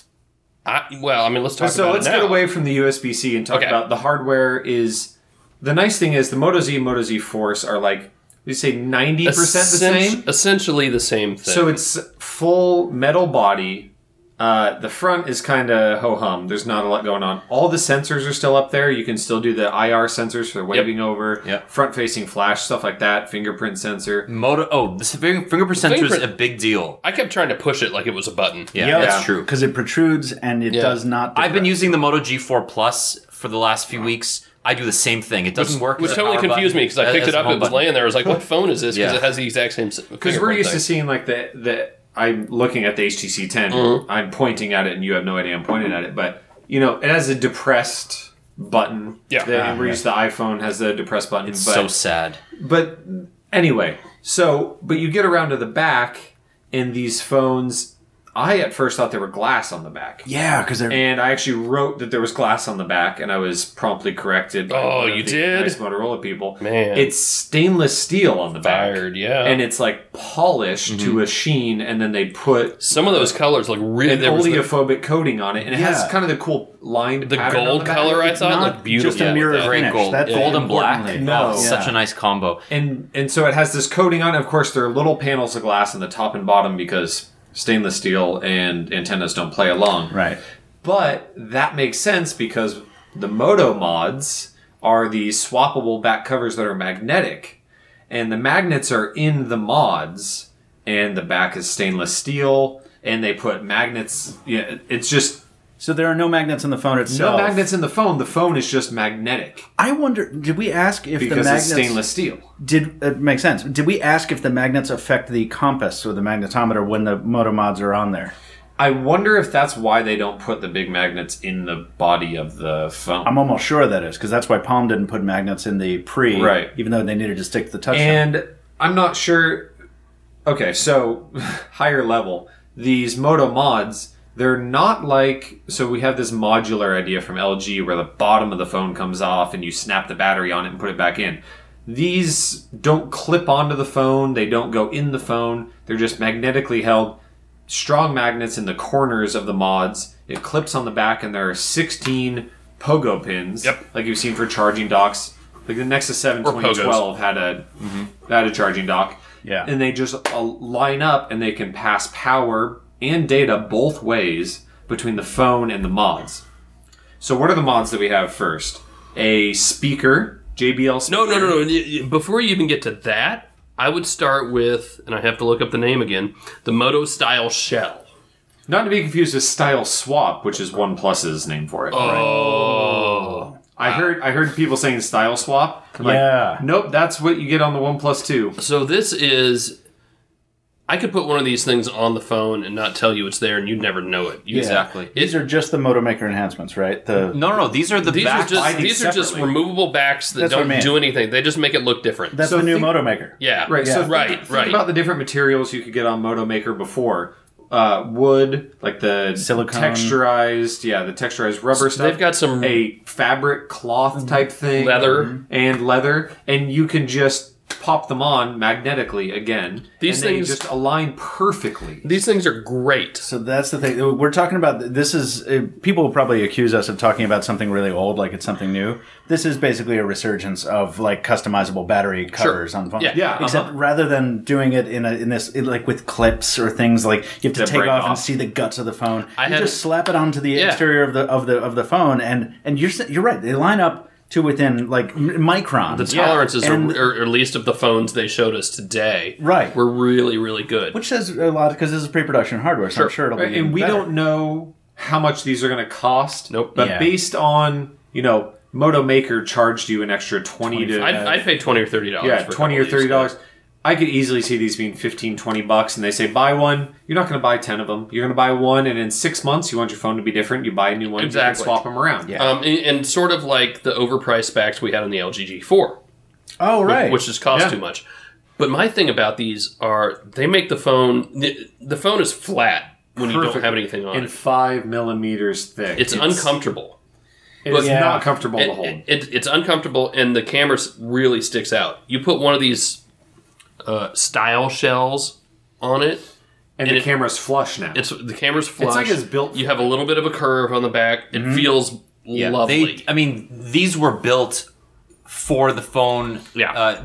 let's talk So about let's it now. get away from the USB-C and talk Okay. about the hardware. Is the nice thing is the Moto Z and Moto Z Force are like we say 90% the same. Essentially the same thing. So it's full metal body. The front is kind of ho-hum. There's not a lot going on. All the sensors are still up there. You can still do the IR sensors for waving over. Yep. Front-facing flash, stuff like that. Fingerprint sensor. This fingerprint sensor is Fingerprint- a big deal. I kept trying to push it like it was a button. Yeah, that's true. because it protrudes and it Yeah. does not. I've been depress. using the Moto G4 Plus for the last few weeks. I do the same thing. It doesn't work. Which as a totally power confused button me because I picked as it a up, home it was button. laying there. I was like, what phone is this? Because Yeah. it has the exact same Because we're used to seeing like the I'm looking at the HTC 10. Mm-hmm. I'm pointing at it, and you have no idea I'm pointing at it. But it has a depressed button. Yeah. We're used to the iPhone has a depressed button. It's but, so sad. But anyway, but you get around to the back, and these phones. I at first thought there were glass on the back. Yeah, because they're And I actually wrote that there was glass on the back, and I was promptly corrected by Oh, one of you the did? nice Motorola people. Man. It's stainless steel on the back. Fired, yeah. And it's like polished to a sheen, and then they put Some of those colors look really. an There was the, oleophobic coating on it, and it has Yeah. kind of the cool lined the pattern on gold the back. color. I It's thought not looked beautiful. just a mirror with that. Great finish. gold. That's Gold and black. importantly. No. Oh, such Yeah. a nice combo. And so it has this coating on it. Of course, there are little panels of glass on the top and bottom because stainless steel and antennas don't play along. Right. But that makes sense because the Moto mods are these swappable back covers that are magnetic. And the magnets are in the mods, and the back is stainless steel, and they put magnets. Yeah, it's just So there are no magnets in the phone no itself. magnets in the phone. The phone is just magnetic I wonder, did we ask if the because magnets... it's stainless steel. It makes sense. Did we ask if the magnets affect the compass or the magnetometer when the Moto mods are on there? I wonder if that's why they don't put the big magnets in the body of the phone. I'm almost sure that is, because that's why Palm didn't put magnets in the pre, Right. even though they needed to stick to the touch. And I'm not sure. Okay, so higher level. These Moto mods, they're not like. So we have this modular idea from LG where the bottom of the phone comes off and you snap the battery on it and put it back in. These don't clip onto the phone, they don't go in the phone, they're just magnetically held. Strong magnets in the corners of the mods. It clips on the back, and there are 16 pogo pins, Yep. like you've seen for charging docks. Like the Nexus 7 Or pogos. 2012 had a charging dock. Yeah. And they just line up, and they can pass power and data both ways between the phone and the mods. So what are the mods that we have first? A speaker, JBL speaker. No. Before you even get to that, I would start with, and I have to look up the name again, the Moto Style Shell. Not to be confused with Style Swap, which is OnePlus's name for it. Oh. I heard people saying Style Swap. I'm like, Yeah. nope, that's what you get on the OnePlus 2. So this is... I could put one of these things on the phone and not tell you it's there, and you'd never know it. Yeah. Exactly. These are just the Moto Maker enhancements, right? No. These are the These back. are just separately. removable backs that That's what I don't mean. do anything. They just make it look different. That's So the new think- Moto Maker. yeah. Right, Yeah. so Right. think about the different materials you could get on Moto Maker before. Wood, like the Silicone. texturized rubber stuff. They've got some a fabric cloth type thing, leather. and leather, and you can just pop them on magnetically again. These and things they just align perfectly. These things are great. So that's the thing. We're talking about, this is, people will probably accuse us of talking about something really old like it's something new. This is basically a resurgence of like customizable battery covers on phones. Yeah. Except rather than doing it like with clips or things like you have to That take break off and off. see the guts of the phone. I You had- just slap it onto the Yeah. exterior of the phone, and you're right. They line up to within like microns. The tolerances, And- or at least of the phones they showed us today, Right. were really, really good. which says a lot because this is pre-production hardware, so I'm sure it'll be Right, and we better. don't know how much these are going to cost. Nope. But Yeah. based on, Moto Maker charged you an extra 20 to... I'd pay $20 or $30. yeah, for a 20 couple or of these, $30. I could easily see these being $15-20, and they say buy one. You're not going to buy 10 of them. You're going to buy one, and in 6 months you want your phone to be different. You buy a new one. You Exactly. can swap them around. Yeah. and sort of like the overpriced specs we had on the LG G4, Oh, right. which just cost Yeah. too much. But my thing about these are they make the phone. The phone is flat when you don't Perfect. have anything on And it. 5 millimeters thick. It's uncomfortable. It's Yeah. not comfortable to hold. It's uncomfortable, and the camera really sticks out. You put one of these style shells on it. and and the it- camera's flush now. The camera's flush. like it's built You have a little bit of a curve on the back. It feels lovely. These were built for the phone. Yeah.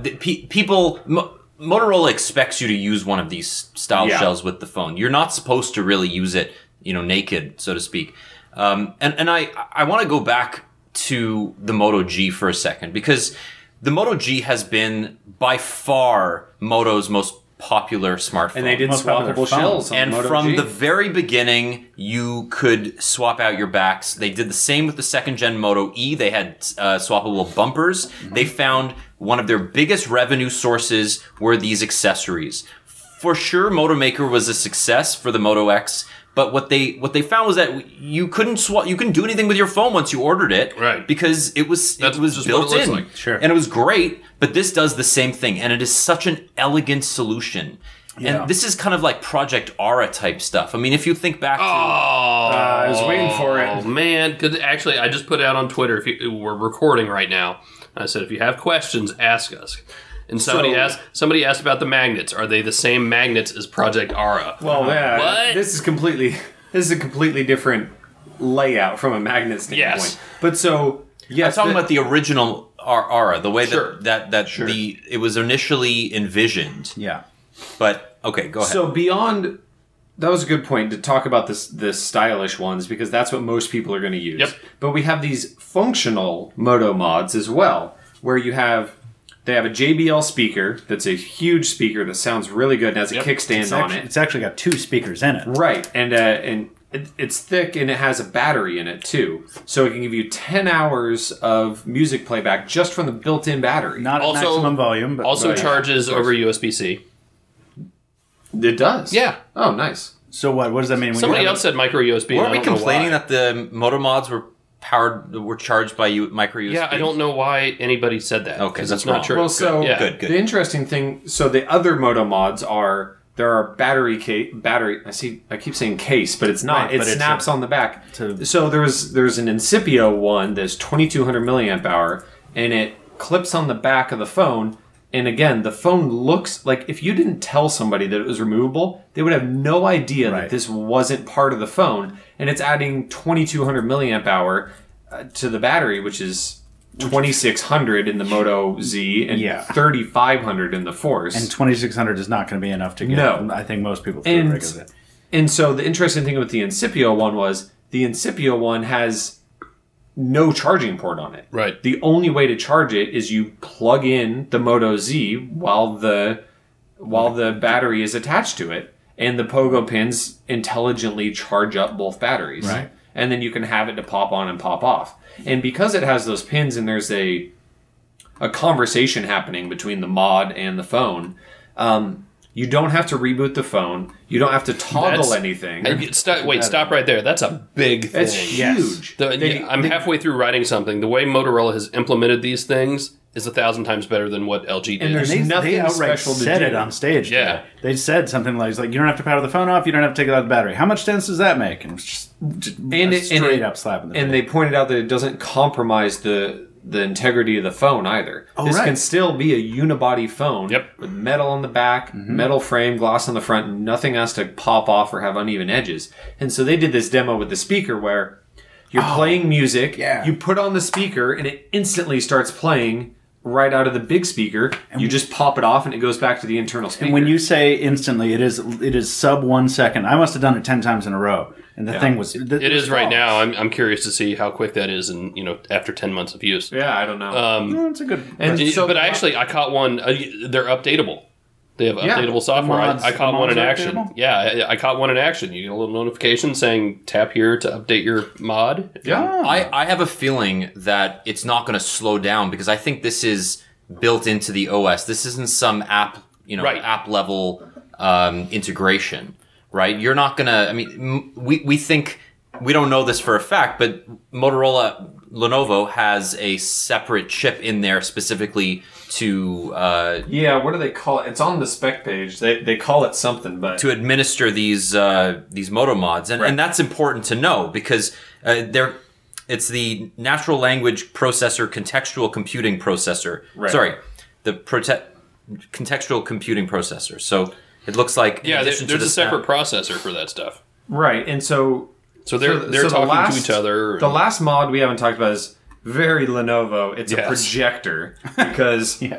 Motorola expects you to use one of these style Yeah. shells with the phone. You're not supposed to really use it, naked, so to speak. And I want to go back to the Moto G for a second, because the Moto G has been by far Moto's most popular smartphone. and they did Most popular swappable phone. shells on And the Moto from G. the very beginning, you could swap out your backs. They did the same with the second gen Moto E. They had swappable bumpers. They found one of their biggest revenue sources were these accessories. For sure, Moto Maker was a success for the Moto X. But what they found was that you couldn't do anything with your phone once you ordered it, Right. Because it was That's just what built it looks in, like. Sure. and it was great. But this does the same thing, and it is such an elegant solution. Yeah. And this is kind of like Project Aura type stuff. I mean, if you think back to I was waiting for it. Oh man, because actually, I just put it out on Twitter. We're recording right now. I said, if you have questions, ask us. And somebody asked about the magnets. Are they the same magnets as Project Aura? Well, yeah, What? this is a completely different layout from a magnet standpoint. Yes. But so yes, I'm talking about the original Aura, the way Sure. that it was initially envisioned. Yeah. But okay, go ahead. So beyond, that was a good point to talk about the stylish ones, because that's what most people are going to use. Yep. But we have these functional Moto mods as well, where they have a JBL speaker that's a huge speaker that sounds really good and has a kickstand on it. It's actually got 2 speakers in it. Right, and it's thick and it has a battery in it too, so it can give you 10 hours of music playback just from the built-in battery. Not at maximum volume, but also right. charges over USB-C. It does. Yeah. Oh, nice. So what does that mean? When Somebody you have else said micro USB. weren't we I don't know complaining why. that the Moto mods were charged by micro USB? Yeah, I don't know why anybody said that. Okay, 'cause that's it's not wrong. true. Well, so Yeah. Good. the interesting thing, so the other Moto mods there are battery. I keep saying case, but it's not. Right, it but it's snaps on the back. to- So there's an Incipio one that's 2200 milliamp hour, and it clips on the back of the phone. And again, the phone looks like, if you didn't tell somebody that it was removable, they would have no idea Right. that this wasn't part of the phone. And it's adding 2200 milliamp hour to the battery, which is 2600 in the Moto Z and Yeah. 3500 in the Force. And 2600 is not going to be enough to get. No. I think most people through And- regular. And so the interesting thing with the Incipio one was the Incipio one has no charging port on it. Right. The only way to charge it is you plug in the Moto Z while the battery is attached to it, and the pogo pins intelligently charge up both batteries. Right. And then you can have it to pop on and pop off. And because it has those pins and there's a conversation happening between the mod and the phone, you don't have to reboot the phone. You don't have to toggle anything. Stop right there. That's a big thing. It's Yes. huge. I'm halfway through writing something. The way Motorola has implemented these things is 1,000 times better than what LG did. And there's They nothing outright special to said do. it on stage. Yeah. today. They said something like you don't have to power the phone off, you don't have to take it out of the battery. How much sense does that make? And it was just And a it- straight up slap in the And face. they pointed out that it doesn't compromise the the integrity of the phone either. This right. can still be a unibody phone Yep. with metal on the back, metal frame, gloss on the front, nothing has to pop off or have uneven edges. And so they did this demo with the speaker where you're playing music, you put on the speaker, and it instantly starts playing right out of the big speaker. You just pop it off, and it goes back to the internal speaker. And when you say instantly, it is sub 1 second. I must have done it 10 times in a row, and the thing was It is right now. I'm curious to see how quick that is, and after 10 months of use. Yeah, I don't know. Well, it's a good. And so- but I caught one. They're updatable. They have updatable software. mods- I caught the one in mods are action. updatable? Yeah, I caught one in action. You get a little notification saying tap here to update your mod. yeah. I have a feeling that it's not going to slow down because I think this is built into the OS. This isn't some app, Right. app level integration, right? You're not going to. I mean, we think we don't know this for a fact, but Lenovo has a separate chip in there specifically to Yeah, what do they call it? It's on the spec page. They call it something, but to administer these Moto mods, and that's important to know because it's the natural language processor contextual computing processor. Right. Sorry, the contextual computing processor. So it looks like in addition to there's the a separate processor for that stuff. right. And so They're the talking last- to each other. The last mod we haven't talked about is very Lenovo. It's a Yes. projector because Yeah.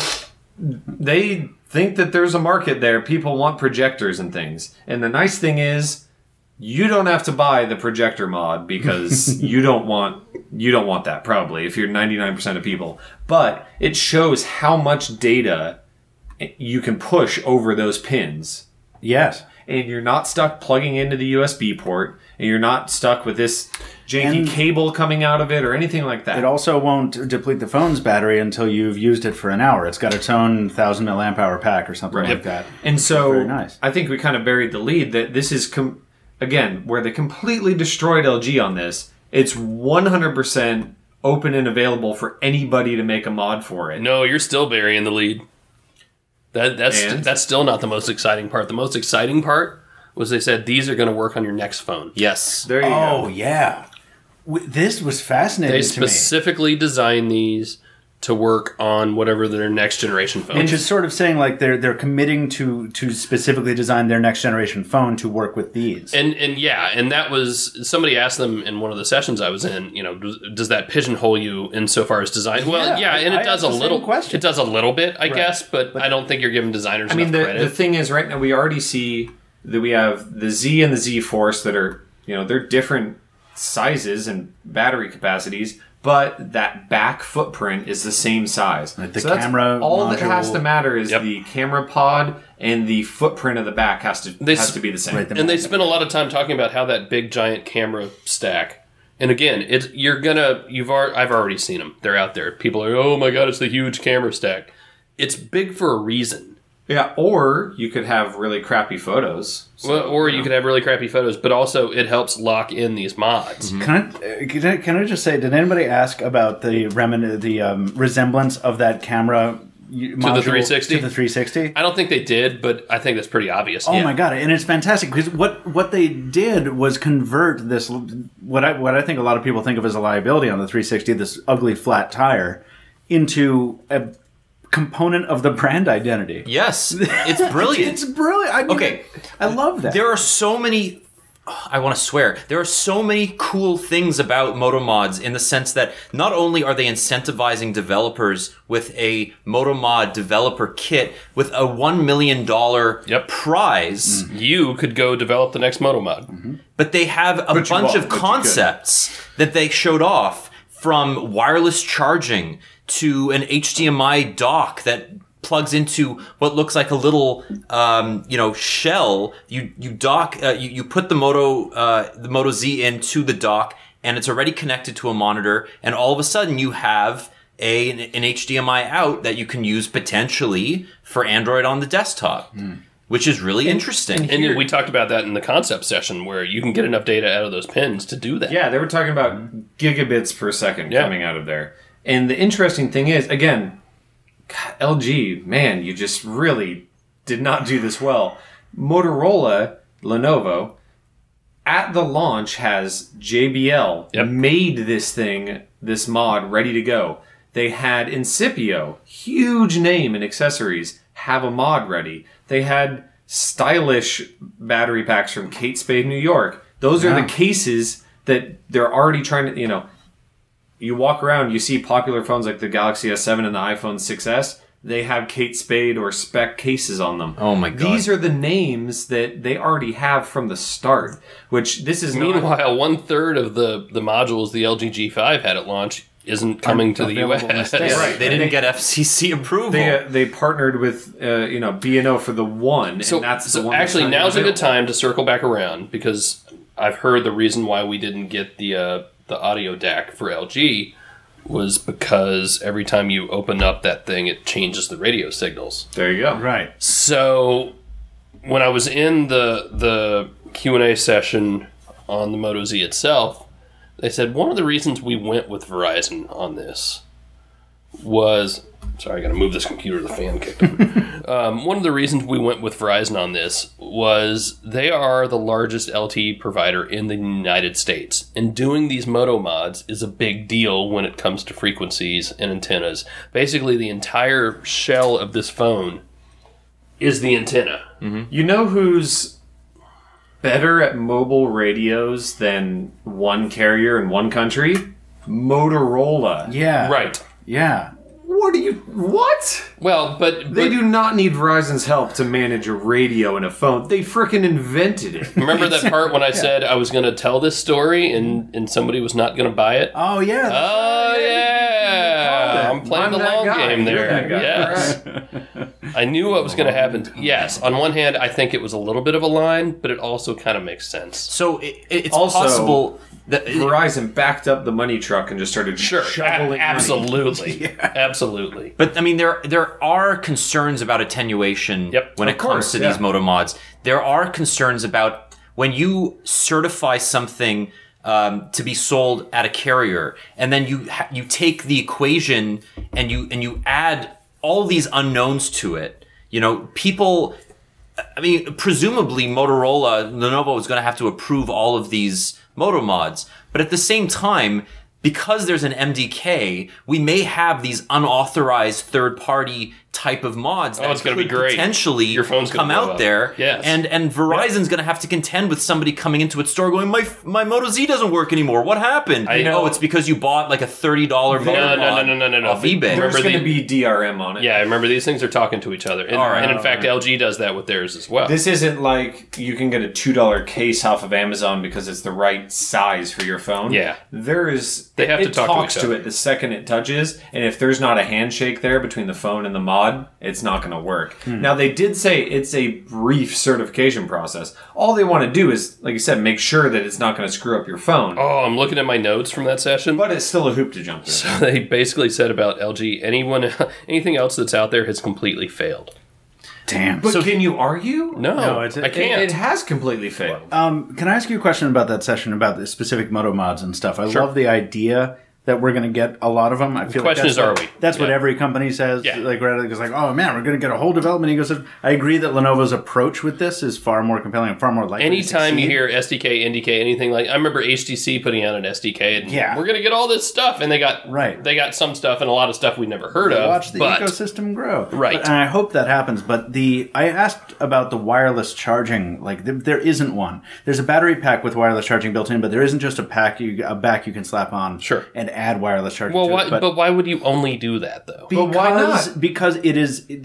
they think that there's a market there. People want projectors and things. And the nice thing is you don't have to buy the projector mod because you don't want that probably if you're 99% of people. But it shows how much data you can push over those pins. Yes. And you're not stuck plugging into the USB port, and you're not stuck with this janky And- cable coming out of it or anything like that. It also won't deplete the phone's battery until you've used it for an hour. It's got its own 1,000 milliamp hour pack or something like that. And so Very nice. I think we kind of buried the lead that this is, again, where they completely destroyed LG on this. It's 100% open and available for anybody to make a mod for it. No, you're still burying the lead. And? That's still not the most exciting part. The most exciting part was they said these are going to work on your next phone. yes. There you Oh, go. yeah. This was fascinating They to me. specifically designed these to work on whatever their next generation phone Which is. is sort of saying like they're committing to specifically design their next generation phone to work with these. And that was somebody asked them in one of the sessions I was in. Does that pigeonhole you insofar as design? Well, Yeah, and I it does asked a the same little. question. It does a little bit, I guess, but I don't think you're giving designers I mean, enough the credit. thing is, right now we already see that we have the Z and the Z Force that are, they're different sizes and battery capacities, but that back footprint is the same size. Like the that's camera all that module. has to matter is Yep. the camera pod and the footprint of the back has to be the same. Right, the- And they spent a lot of time talking about how that big giant camera stack. And again, I've already seen them. They're out there. People are, oh my god, it's the huge camera stack. It's big for a reason. Yeah, or you could have really crappy photos. Well, or you could have really crappy photos, but also it helps lock in these mods. Can I just say, did anybody ask about the resemblance of that camera module the 360? To the 360? I don't think they did, but I think that's pretty obvious. Oh my god! And it's fantastic because what they did was convert this what I think a lot of people think of as a liability on the 360, this ugly flat tire, into a component of the brand identity. Yes. It's brilliant. It's brilliant. Okay. I love that. There are so many. I want to swear. There are so many cool things about MotoMods in the sense that not only are they incentivizing developers with a MotoMod developer kit with a $1 million prize, You could go develop the next MotoMod. but they have a But you bunch won't, of but you concepts that they showed off, from wireless charging to an HDMI dock that plugs into what looks like a little, shell. You dock, you put the Moto Z into the dock, and it's already connected to a monitor. And all of a sudden, you have an HDMI out that you can use potentially for Android on the desktop, which is really interesting. And we talked about that in the concept session where you can get enough data out of those pins to do that. Yeah, they were talking about gigabits per second coming out of there. And the interesting thing is, again, God, LG, man, you just really did not do this well. Motorola, Lenovo, at the launch has JBL made this mod ready to go. They had Incipio, huge name in accessories, have a mod ready. They had stylish battery packs from Kate Spade, New York. Those are the cases that they're already trying to, you walk around, you see popular phones like the Galaxy S7 and the iPhone 6S. They have Kate Spade or spec cases on them. Oh my God. These are the names that they already have from the start, which this is Meanwhile, 1/3 of the modules the LG G5 had at launch isn't coming to the available in the US. States. Right. They didn't get FCC approval. They partnered with B&O for the one, So, and that's so the one. actually, that's not now's a good available. time to circle back around because I've heard the reason why we didn't get the audio DAC for LG was because every time you open up that thing, it changes the radio signals. There you go. Right. So when I was in the Q&A session on the Moto Z itself, they said one of the reasons we went with Verizon on this was... Sorry, I got to move this computer. The fan kicked over. One of the reasons we went with Verizon on this was they are the largest LTE provider in the United States. And doing these Moto mods is a big deal when it comes to frequencies and antennas. Basically, the entire shell of this phone is the antenna. You know who's better at mobile radios than one carrier in one country? Motorola. Yeah. Right. Yeah. What? Well, but They do not need Verizon's help to manage a radio and a phone. They frickin' invented it. remember that part when I said I was going to tell this story and somebody was not going to buy it? Oh, yeah. Oh, yeah. I'm playing the I'm that long guy. game You're there. that guy. Yes. I knew what was going to happen. Yes. On one hand, I think it was a little bit of a line, but it also kind of makes sense. So it's Also, possible that Verizon backed up the money truck and just started shoveling money. Absolutely. Absolutely. But I mean, there are concerns about attenuation when it comes to these Moto mods. There are concerns about when you certify something to be sold at a carrier, and then you take the equation and you add all these unknowns to it. People. I mean, presumably Motorola, Lenovo is going to have to approve all of these Moto mods, but at the same time, because there's an MDK, we may have these unauthorized third-party type of mods that it's gonna could be great. potentially Your phone's gonna come blow out up. there. Yes. And Verizon's going to have to contend with somebody coming into its store going, my Moto Z doesn't work anymore. What happened? I know. It's because you bought like a $30 Moto mod No. off eBay. There's Remember going to be DRM on it. Yeah, I remember these things are talking to each other. And, All right. and in fact, LG does that with theirs as well. This isn't like you can get a $2 case off of Amazon because it's the right size for your phone. Yeah. They have to talk to talks each to other. it the second it touches, and if there's not a handshake there between the phone and the mod, it's not going to work. Now, they did say it's a brief certification process. All they want to do is, like you said, make sure that it's not going to screw up your phone. Oh, I'm looking at my notes from that session. But it's still a hoop to jump through. So they basically said about LG, anything else that's out there has completely failed. Damn. But can you argue? No, it's- I can't. It has completely failed. Can I ask you a question about that session about the specific Moto mods and stuff? I love the idea that we're going to get a lot of them. I feel question like is, are we? That's what Yeah. every company says. Yeah. Like, it's like, oh man, we're going to get a whole development ecosystem. I agree that Lenovo's approach with this is far more compelling and far more likely. Anytime to you succeed. hear SDK, NDK, anything like, I remember HTC putting out an SDK, and Yeah. we're going to get all this stuff, and they got some stuff and a lot of stuff we never heard of. Watch the but ecosystem grow. Right. And I hope that happens. But I asked about the wireless charging. Like, there isn't one. There's a battery pack with wireless charging built in, but there isn't just a back you can slap on and add wireless charging well, to it. but why would you only do that though? Because, why not? Because it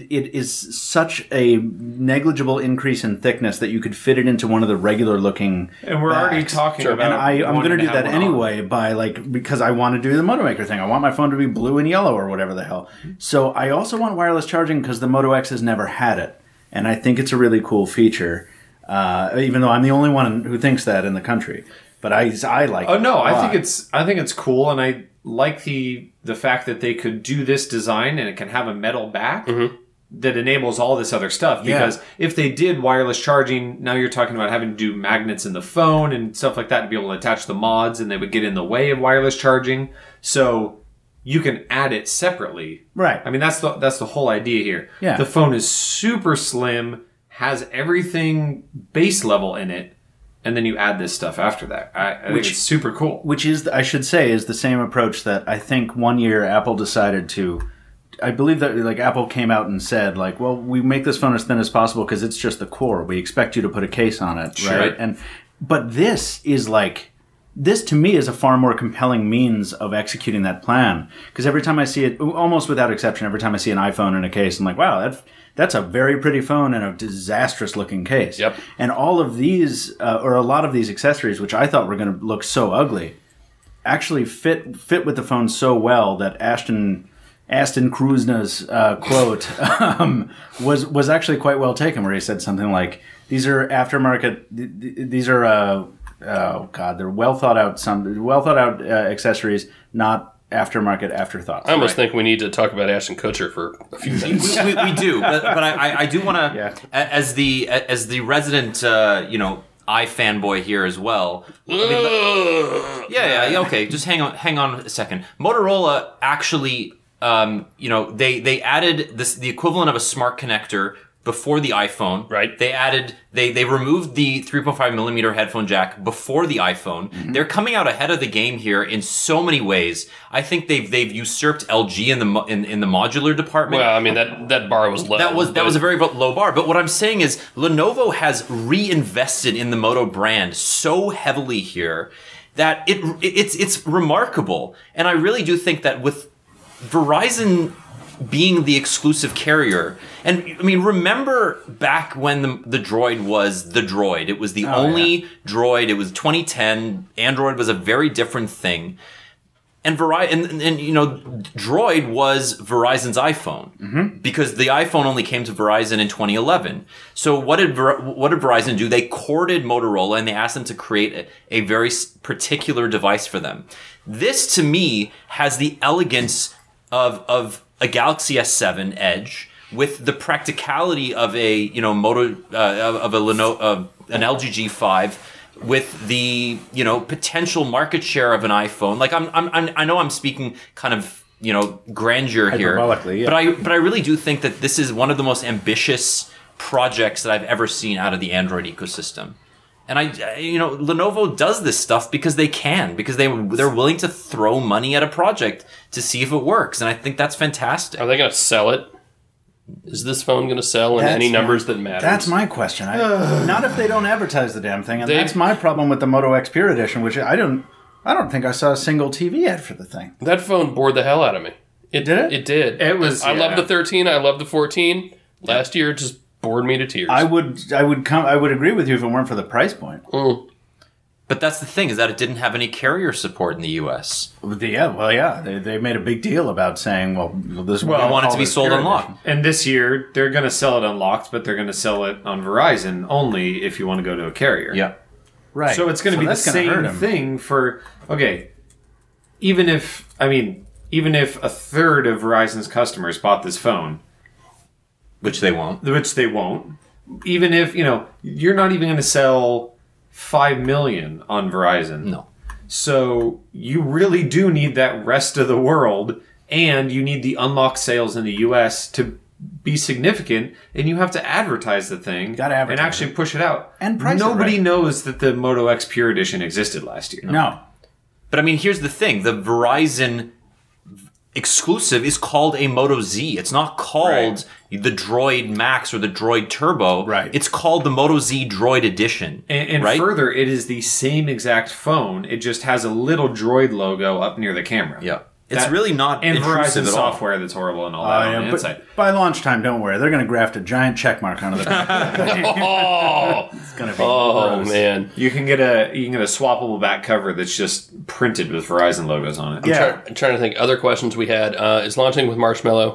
is such a negligible increase in thickness that you could fit it into one of the regular looking. And we're already backs. talking And about I'm going to do that one on. anyway because I want to do the Moto Maker thing. I want my phone to be blue and yellow or whatever the hell. So I also want wireless charging because the Moto X has never had it, and I think it's a really cool feature. Even though I'm the only one who thinks that in the country, but I like. Oh it no, a I lot. think it's cool, and I like the fact that they could do this design and it can have a metal back that enables all this other stuff. Because if they did wireless charging, now you're talking about having to do magnets in the phone and stuff like that to be able to attach the mods, and they would get in the way of wireless charging. So you can add it separately. Right. I mean, that's the whole idea here. Yeah. The phone is super slim, has everything base level in it, and then you add this stuff after that. I think it's super cool. Which is, I should say, is the same approach that I think one year Apple decided to. I believe that like Apple came out and said like, well, we make this phone as thin as possible because it's just the core. We expect you to put a case on it, Sure. right? But this is like, this to me is a far more compelling means of executing that plan. Because every time I see it, almost without exception, every time I see an iPhone in a case, I'm like, wow, that's a very pretty phone in a disastrous looking case. Yep. And all of these, or a lot of these accessories, which I thought were going to look so ugly, actually fit with the phone so well that Ashton Kruzner's quote was actually quite well taken, where he said something like, "These are aftermarket. These are they're well thought out accessories, not aftermarket afterthoughts." I almost think we need to talk about Ashton Kutcher for a few minutes. we do, but I do want to, Yeah. as the resident, iFanboy here as well. Yeah, okay. Just hang on a second. Motorola actually, they added the equivalent of a smart connector before the iPhone. Right. They removed the 3.5 millimeter headphone jack before the iPhone. Mm-hmm. They're coming out ahead of the game here in so many ways. I think they've usurped LG in the modular department. Well, I mean that bar was low. That was a very low bar. But what I'm saying is Lenovo has reinvested in the Moto brand so heavily here that it's remarkable. And I really do think that with Verizon being the exclusive carrier, and I mean, remember back when the Droid was the Droid. It was the only Droid. It was 2010. Android was a very different thing. And Droid was Verizon's iPhone because the iPhone only came to Verizon in 2011. So what did Verizon do? They courted Motorola and they asked them to create a very particular device for them. This, to me, has the elegance of a Galaxy S7 Edge with the practicality of a Lenovo an LG G5. With the potential market share of an iPhone, like I know I'm speaking kind of grandeur here, Hyperbolically, yeah. but I really do think that this is one of the most ambitious projects that I've ever seen out of the Android ecosystem. And Lenovo does this stuff because they can, because they're willing to throw money at a project to see if it works, and I think that's fantastic. Are they going to sell it? Is this phone going to sell in any numbers that matter? That's my question. Not if they don't advertise the damn thing, and that's my problem with the Moto X Pure Edition, which I don't think I saw a single TV ad for the thing. That phone bored the hell out of me. Did it? It did. It was. I love the 13. I love the 14. Last year, it just bored me to tears. I would agree with you if it weren't for the price point. But that's the thing, is that it didn't have any carrier support in the US. They made a big deal about saying, this We want it to be sold unlocked. And this year, they're going to sell it unlocked, but they're going to sell it on Verizon only if you want to go to a carrier. Yeah. Right. So it's going to be the that's gonna hurt same 'em. thing for, even if a third of Verizon's customers bought this phone, Which they won't. even if, you're not even going to sell 5 million on Verizon. No. So you really do need that rest of the world, and you need the unlocked sales in the US to be significant, and you have to advertise the thing Gotta advertise and actually push it out. And price it Nobody right. knows that the Moto X Pure Edition existed last year. No. But I mean, here's the thing. The Verizon exclusive is called a Moto Z. It's not called the Droid Max or the Droid Turbo. Right. It's called the Moto Z Droid Edition. And right? further, it is the same exact phone. It just has a little Droid logo up near the camera. Yeah. It's really not and intrusive Verizon at all. software that's horrible and all that on the inside. But by launch time, don't worry. They're going to graft a giant check mark onto the back. Oh, It's going to be oh gross. man. You can get a swappable back cover that's just printed with Verizon logos on it. Yeah. I'm trying to think. Other questions we had. Is launching with Marshmallow?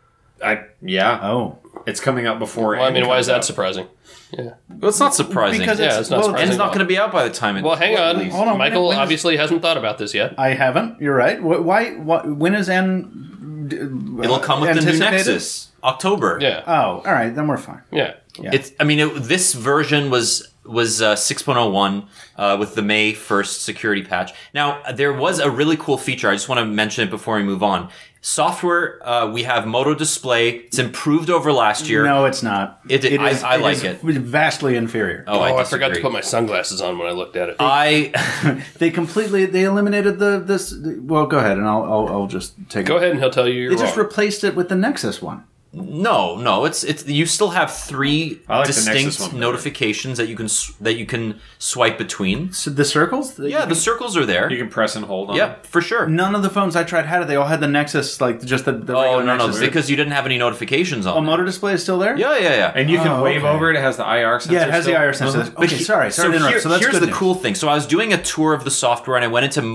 Oh. It's coming out before. Well, I mean, N why is comes that out. surprising? Yeah. Well, it's not surprising. Because Yeah, it's not surprising. It's not going to be out by the time it... Well, hang on. Hold on, Michael when is- obviously hasn't thought about this yet. I haven't. You're right. Why? When is N? It'll come with the new anticipated? Nexus. October. Yeah. Oh, all right. Then we're fine. Yeah. Yeah. This version was 6.01 with the May 1st security patch. Now, there was a really cool feature. I just want to mention it before we move on. Software, we have Moto Display. It's improved over last year. No, it's not. I like it. Vastly inferior. Oh, I disagree. forgot to put my sunglasses on when I looked at it. They eliminated this. Well, go ahead, and I'll just take Go ahead and he'll tell you you're They just wrong. replaced it with the Nexus one. No. It's you still have 3 I like the Nexus distinct one better. notifications that you can swipe between. So the circles? Yeah, the circles are there. You can press and hold on. Yeah, for sure. None of the phones I tried had it. They all had the Nexus, like just the Oh regular no, Nexus. because you didn't have any notifications on. Oh, it. Motor Display is still there? Yeah. And you can wave okay. over it. It has the IR sensor. Yeah, it has still. the IR sensor. Uh-huh. Okay, sorry to interrupt. So that's here's good the news. cool thing. So I was doing a tour of the software, and I went into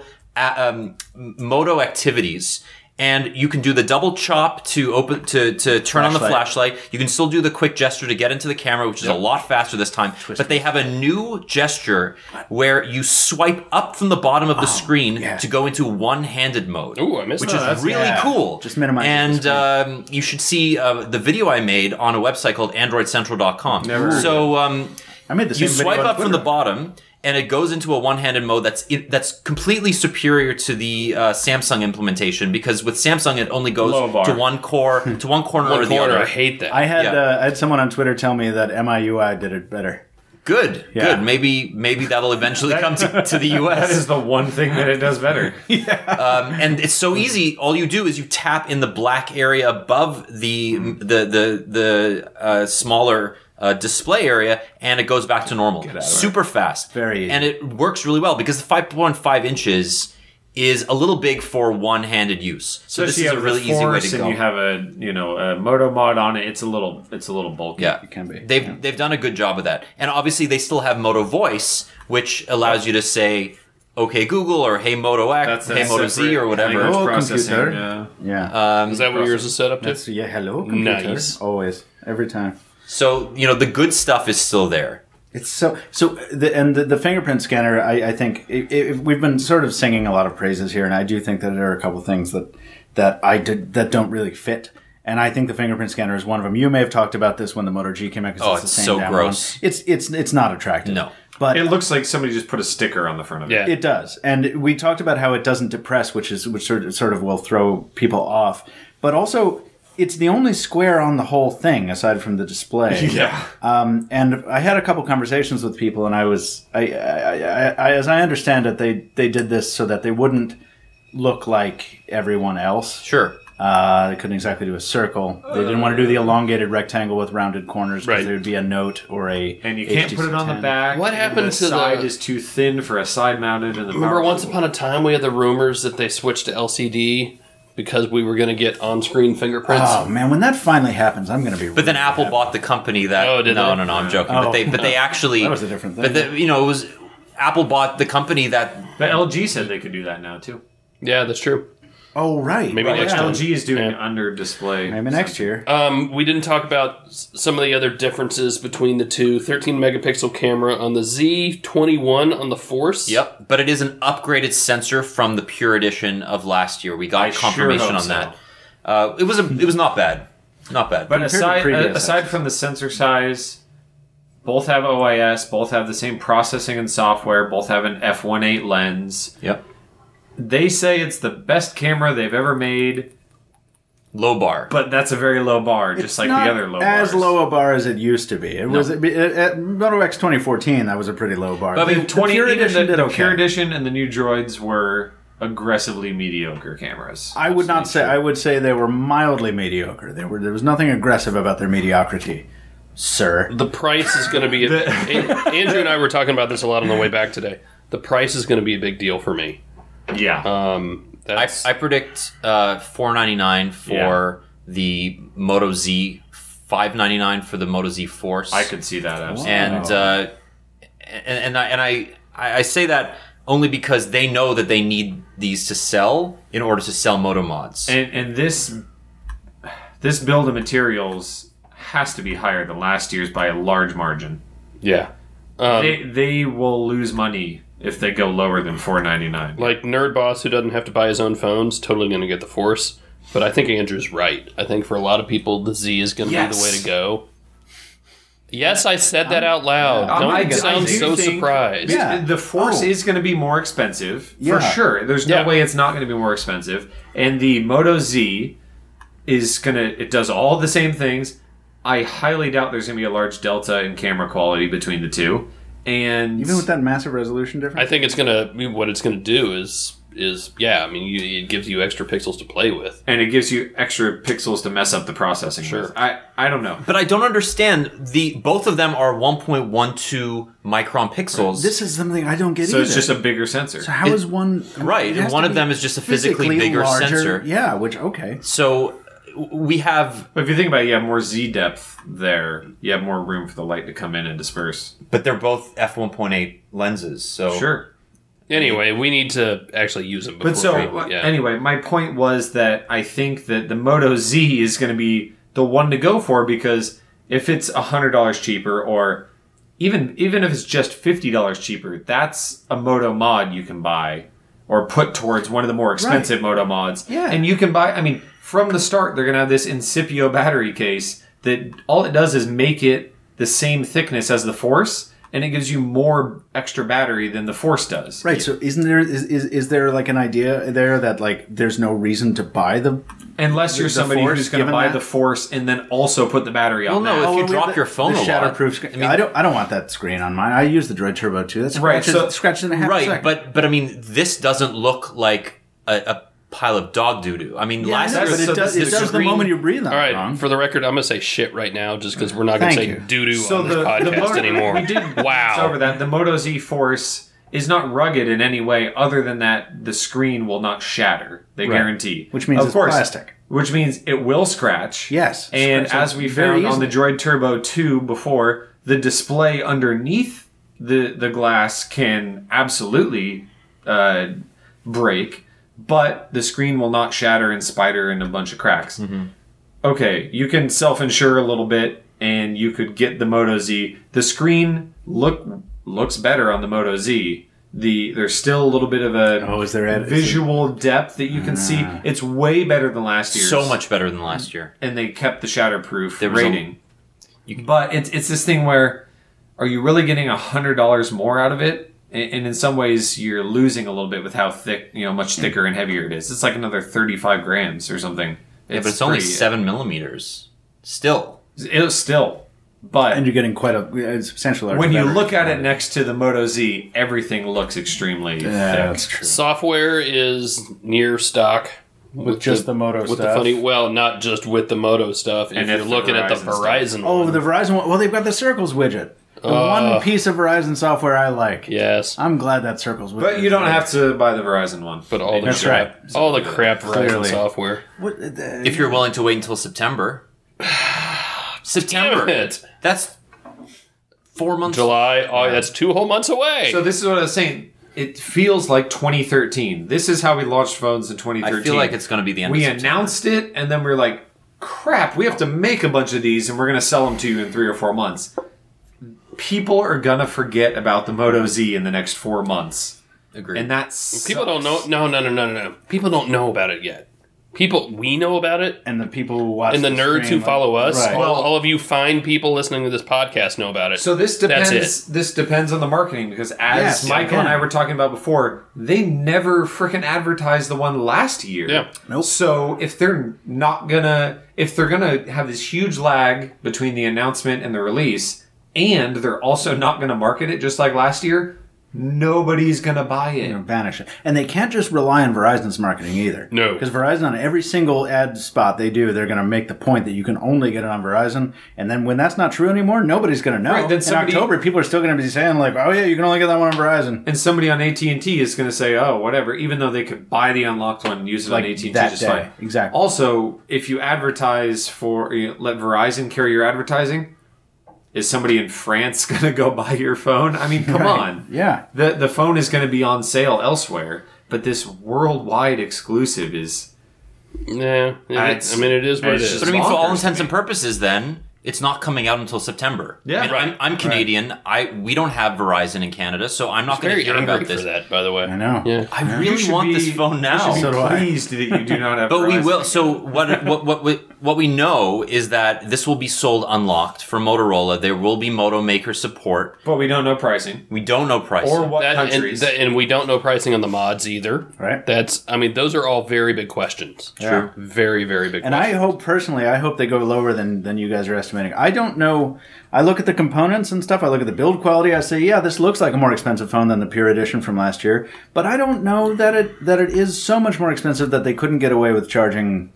Moto activities. And you can do the double chop to turn on the flashlight. You can still do the quick gesture to get into the camera, which is a lot faster this time. But they have a new gesture where you swipe up from the bottom of the screen to go into one-handed mode. Ooh, I missed which that. is really Yeah. cool. Just minimize the And you should see the video I made on a website called AndroidCentral.com. Never. I made the same You video swipe on up from the Twitter. bottom, and it goes into a one-handed mode that's completely superior to the Samsung implementation, because with Samsung it only goes Low bar. to one corner or the corner. other. I hate that. I had Yeah. someone on Twitter tell me that MIUI did it better. Good. Yeah. Maybe that'll eventually come to the That US. is the one thing that it does better. And it's so easy. All you do is you tap in the black area above the smaller display area, and it goes back to normal. Super fast. Very easy. And it works really well because the 5.5 inches is a little big for one-handed use. So this is you a have really the easy way Force to go. And you have a Moto mod on it. It's a little bulky. Yeah, It can be. They've done a good job of that, and obviously they still have Moto Voice, which allows you to say, "Okay Google" or "Hey Moto X," "Hey Moto Z" or whatever. Oh, processing. computer. Yeah. Yeah. Is that what yours is set up to? That's hello computer. Nice. Always, every time. So the good stuff is still there. It's the fingerprint scanner. I think we've been sort of singing a lot of praises here, and I do think that there are a couple things that don't really fit. And I think the fingerprint scanner is one of them. You may have talked about this when the Moto G came out. Because it's the same so damn gross. one. It's not attractive. No. But It looks like somebody just put a sticker on the front of it. Yeah. it does, and we talked about how it doesn't depress, which sort of will throw people off. But also, it's the only square on the whole thing aside from the display. Yeah. And I had a couple conversations with people, and I as I understand it, they did this so that they wouldn't look like everyone else. Sure. They couldn't exactly do a circle. They didn't want to do the elongated rectangle with rounded corners because Right. there would be a note or a. And you can't put it on the HTC10. back. What happened the to the- side is too thin for a side mounted, and the Remember power once cable. upon a time we had the rumors that they switched to LCD because we were going to get on-screen fingerprints? Oh man, when that finally happens, I'm going to be. But then really Apple happy. bought the company that. Oh, did no, they? no, I'm joking. Oh. But they actually. That was a different thing. But it was Apple bought the company that. But LG said they could do that now too. Yeah, that's true. Oh right, Maybe right, next yeah. time. LG is doing Yeah. under display. Maybe next year. We didn't talk about some of the other differences between the two. 13 megapixel camera on the Z, 21 on the Force. Yep, but it is an upgraded sensor from the Pure Edition of last year. We got I confirmation sure hope on that. It was not bad, not bad. But Compared to previous aside from the sensor size, both have OIS, both have the same processing and software, both have an f1.8 lens. Yep, They say it's the best camera they've ever made, low bar. but that's a very low bar, just It's like not the other low as bars. low a bar as it used to be. It was at Moto X 2014. That was a pretty low bar. But I mean, the Pure Edition did the okay. Pure Edition and the new Droids were aggressively mediocre cameras. I would not say. Absolutely I would say they were mildly mediocre. There was nothing aggressive about their mediocrity, sir. The price is going to be... Andrew and I were talking about this a lot on the way back today. The price is going to be a big deal for me. true. Yeah. That's, I predict $499 for the Moto Z, $599 for the Moto Z Force. I could see that absolutely. and I say that only because they know that they need these to sell in order to sell Moto mods. And this build of materials has to be higher than last year's by a large margin. yeah. They will lose money if they go lower than $499. Like Nerd Boss, who doesn't have to buy his own phones, totally going to get the Force. But I think Andrew's right. I think for a lot of people, the Z is going to be the way to go. Yes, I said that out loud. I Don't sound do so think- surprised. Yeah. The Force Oh. is going to be more expensive for Yeah. sure. There's no Yeah. way it's not going to be more expensive. And the Moto Z is it does all the same things. I highly doubt there's going to be a large delta in camera quality between the two. And Even with that massive resolution difference? I think it's gonna. What it's gonna do is yeah. I mean, it gives you extra pixels to play with. and it gives you extra pixels to mess up the processing. Sure. with. I don't know. But I don't understand both of them are 1.12 micron pixels. This is something I don't get So either. it's just a bigger sensor. So how is one... Right, it and has one to of be them is just a physically bigger larger. sensor. Yeah, which, okay. So we have, But if you think about it, you have more Z depth there. You have more room for the light to come in and disperse. but they're both f1.8 lenses. So Sure. Anyway, we need to actually use them. Before But so, we, yeah. anyway, my point was that I think that the Moto Z is going to be the one to go for, because if it's $100 cheaper, or even if it's just $50 cheaper, that's a Moto mod you can buy or put towards one of the more expensive Moto mods. Yeah. And you can buy, I mean, from the start, they're going to have this Incipio battery case that all it does is make it the same thickness as the Force, and it gives you more extra battery than the Force does. Right, so isn't there... Is there, like, an idea there that, like, there's no reason to buy the... Unless you're the somebody Force, who's going to given buy that? the Force and then also put the battery on Well, no, that. if you we drop have your phone the a lot. shatterproof screen. I don't want that screen on mine. I use the Droid Turbo 2. That Right, scratches, so- scratches in a half a right, second. but I mean, this doesn't look like a pile of dog doo doo. I mean, Yeah, last I know, year but so it does, the it does the screen- moment you breathe on all it right, wrong. for the record, I'm gonna say shit right now, just because we're not gonna Thank say you. doo doo So on this the podcast Moto, anymore. we did Wow. gloss over that. The Moto Z Force is not rugged in any way other than that the screen will not shatter. They Right. guarantee. Which means of it's course, plastic. Which means it will scratch. Yes. And Scratch as we very found on the Droid Turbo 2 before, the display underneath the glass can absolutely break, but the screen will not shatter and spider in a bunch of cracks. Okay, you can self-insure a little bit, and you could get the Moto Z. The screen looks better on the Moto Z. There's still a little bit of a is there visual depth that you can see. It's way better than last year's. so much better than last year. And they kept the shatterproof There was a- rating. But it's this thing where, are you really getting $100 more out of it? And in some ways, you're losing a little bit with how thick, much thicker and heavier it is. It's like another 35 grams or something. Yeah, but it's only pretty- 7 millimeters. Still. It's still. But And you're getting quite a substantial... when you battery. look at it next to the Moto Z, everything looks extremely Yeah, thick. that's true. Software is near stock With just the Moto with stuff. the funny. Well, not just with the Moto stuff. And if you're if the looking at the Verizon Verizon, Oh, one, the Verizon one. Well, they've got the Circles widget. The one piece of Verizon software I like. yes, I'm glad that Circles widget. But you don't have to buy the Verizon one. but all the That's crap, right. all the crap Verizon Clearly. software. What, If you're willing to wait until September. September. Damn it. That's 4 months. July. Oh, that's 2 whole months away. So this is what I was saying. It feels like 2013. This is how we launched phones in 2013. I feel like it's going to be the end we of September. announced it, and then we are like, crap, we have to make a bunch of these, and we're going to sell them to you in 3 or 4 months. People are going to forget about the Moto Z in the next 4 months. Agreed. And that's People don't know. No. People don't know about it yet. We know about it, and the people who watch and the nerds stream, who follow us, Right. all of you fine people listening to this podcast know about it. So this That's depends. This depends on the marketing, because as Yes, Michael and yeah. I were talking about before, they never freaking advertised the one last year. Yeah. Nope. So if they're gonna have this huge lag between the announcement and the release, and they're also not gonna market it just like last year, nobody's gonna buy it. Vanish it. And they can't just rely on Verizon's marketing either. No. Because Verizon, on every single ad spot they do, they're going to make the point that you can only get it on Verizon. And then when that's not true anymore, nobody's going to know. Right, then in October, people are still going to be saying, like, oh, yeah, you can only get that one on Verizon. And somebody on AT&T is going to say, oh, whatever, even though they could buy the unlocked one and use it Like on AT&T that just day. fine. Exactly. Also, if you advertise let Verizon carry your advertising, is somebody in France going to go buy your phone? I mean, come Right. on. Yeah. The phone is going to be on sale elsewhere, but this worldwide exclusive is... Nah, it is what it it's is. just- But I mean, for all bonkers intents to and me. purposes, then it's not coming out until September. Yeah. And I'm Canadian. We don't have Verizon in Canada, so I'm not going to Very hear angry about this. for that, by the way. I know. Yeah. I really want this phone now. You should So do be I. pleased that you do not have But we Verizon. will. So what we know is that this will be sold unlocked for Motorola. There will be Moto Maker support. But we don't know pricing. We don't know pricing. Or what That, countries. and we don't know pricing on the mods either. Right. Those are all very big questions. True. Very, very big And questions. I hope personally, they go lower than you guys are estimating. I don't know. I look at the components and stuff. I look at the build quality. I say, yeah, this looks like a more expensive phone than the Pure Edition from last year. But I don't know that it is so much more expensive that they couldn't get away with charging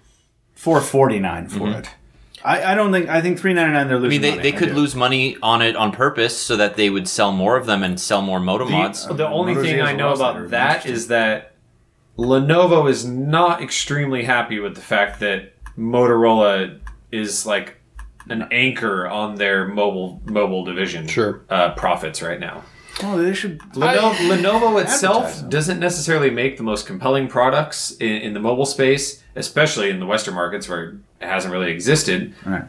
$449 for it. I don't think. I think $399 they're I losing. mean, money. they could do. lose money on it on purpose so that they would sell more of them and sell more Moto mods. The only Moto Z thing as I know well, so about that interesting. is that Lenovo is not extremely happy with the fact that Motorola is like an anchor on their mobile division Sure. profits right now. Oh, they should. Lenovo itself Advertise them. doesn't necessarily make the most compelling products in the mobile space, especially in the Western markets where it hasn't really existed. Right.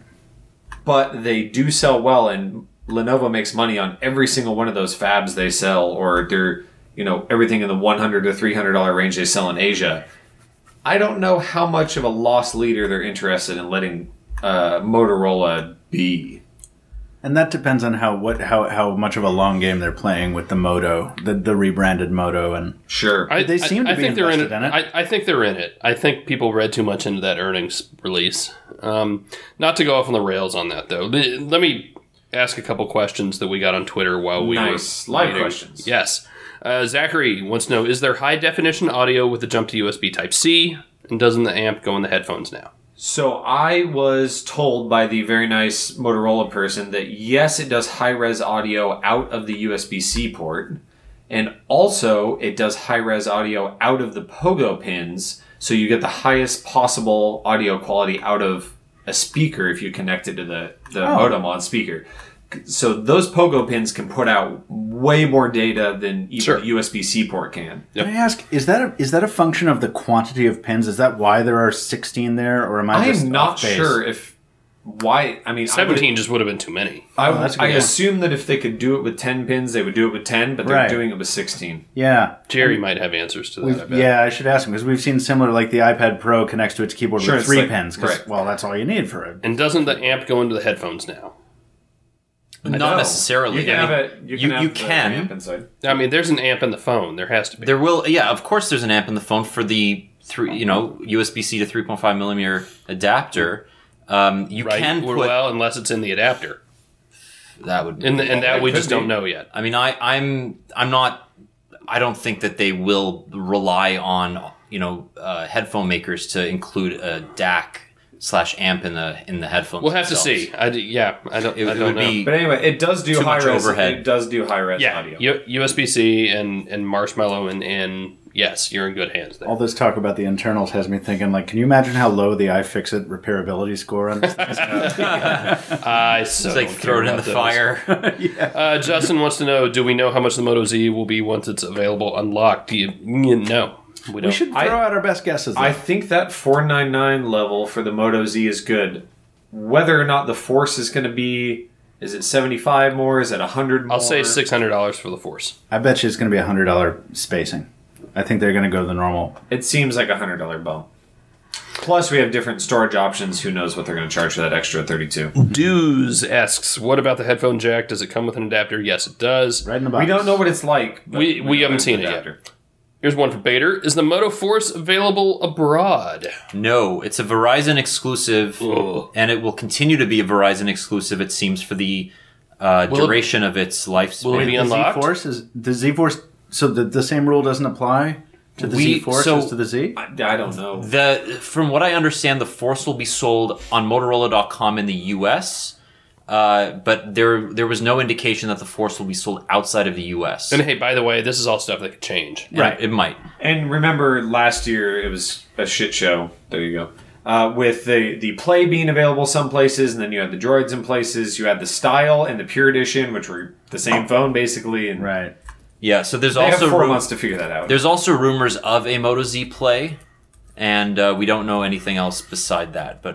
But they do sell well, and Lenovo makes money on every single one of those fabs they sell, or they're everything in the $100 to $300 range they sell in Asia. I don't know how much of a loss leader they're interested in letting Motorola be. And that depends on how much of a long game they're playing with the Moto, the rebranded Moto, and Sure. They seem to be think they're invested in it. I think they're in it. I think people read too much into that earnings release. Not to go off on the rails on that, though. Let me ask a couple questions that we got on Twitter while we Nice. were Live waiting. questions. Yes. Zachary wants to know, is there high definition audio with the jump to USB Type-C? And doesn't the amp go in the headphones now? So I was told by the very nice Motorola person that yes, it does high-res audio out of the USB-C port, and also it does high-res audio out of the pogo pins, so you get the highest possible audio quality out of a speaker if you connect it to the modem on speaker. So those pogo pins can put out way more data than even Sure. the USB-C port can. Yep. Can I ask, is that a function of the quantity of pins? Is that why there are 16 there, or am I just I'm not off base? sure if why. I mean, 17 just would have been too many. I that's a good I point. assume that if they could do it with 10 pins, they would do it with 10, but they're Right. doing it with 16. Yeah. Jerry might have answers to that, I bet. Yeah, I should ask him because we've seen similar, like the iPad Pro connects to its keyboard Sure, with it's 3 like- pins. 'Cause, right. well, that's all you need for it. And doesn't the amp go into the headphones now? Not No. necessarily. You can I have mean, it. You can. you have the can. amp inside. I mean, there's an amp in the phone. There has to be. There will, yeah, of course. There's an amp in the phone for the USB-C to 3.5 millimeter adapter. You right? can put unless it's in the adapter. that would, And that we could just be. don't know yet. I mean, I'm not. I don't think that they will rely on headphone makers to include a DAC/amp in the headphones. We'll have to themselves. see. I don't It know. would be But anyway, it does do Too high much res. overhead. It does do high res yeah, audio. USB-C and Marshmallow and yes, you're in good hands there. All this talk about the internals has me thinking, like, can you imagine how low the iFixit repairability score on this thing is? I so It's like don't throw it care in the about those. fire. Justin wants to know: do we know how much the Moto Z will be once it's available unlocked? No, we don't. We should throw out our best guesses. I though. think that 499 level for the Moto Z is good. Whether or not the Force is going to be, is it 75 more? Is it 100 more? I'll say $600 for the Force. I bet you it's going to be $100 spacing. I think they're going to go the normal. It seems like a $100 bump. Plus, we have different storage options. Who knows what they're going to charge for that extra 32? Dues asks, what about the headphone jack? Does it come with an adapter? Yes, it does. Right in the box. We don't know what it's like. but We know haven't there's seen an it yet. adapter. Here's one for Bader. Is the Moto Force available abroad? No, it's a Verizon exclusive, Ugh. and it will continue to be a Verizon exclusive. It seems for the duration of its lifespan. will it be The unlocked? Z-Force is the Z-Force. So the same rule doesn't apply to the Z-Force as to the Z. I don't know. From what I understand, the Force will be sold on Motorola.com in the U.S., but there was no indication that the Force will be sold outside of the U.S. And hey, by the way, this is all stuff that could change. Right, it might. And remember, last year it was a shit show. There you go. With the Play being available some places, and then you had the Droids in places. You had the Style and the Pure Edition, which were the same phone basically. And Right. Yeah, so there's they have also 4 months to figure that out. there's also rumors of a Moto Z Play, and we don't know anything else beside that. But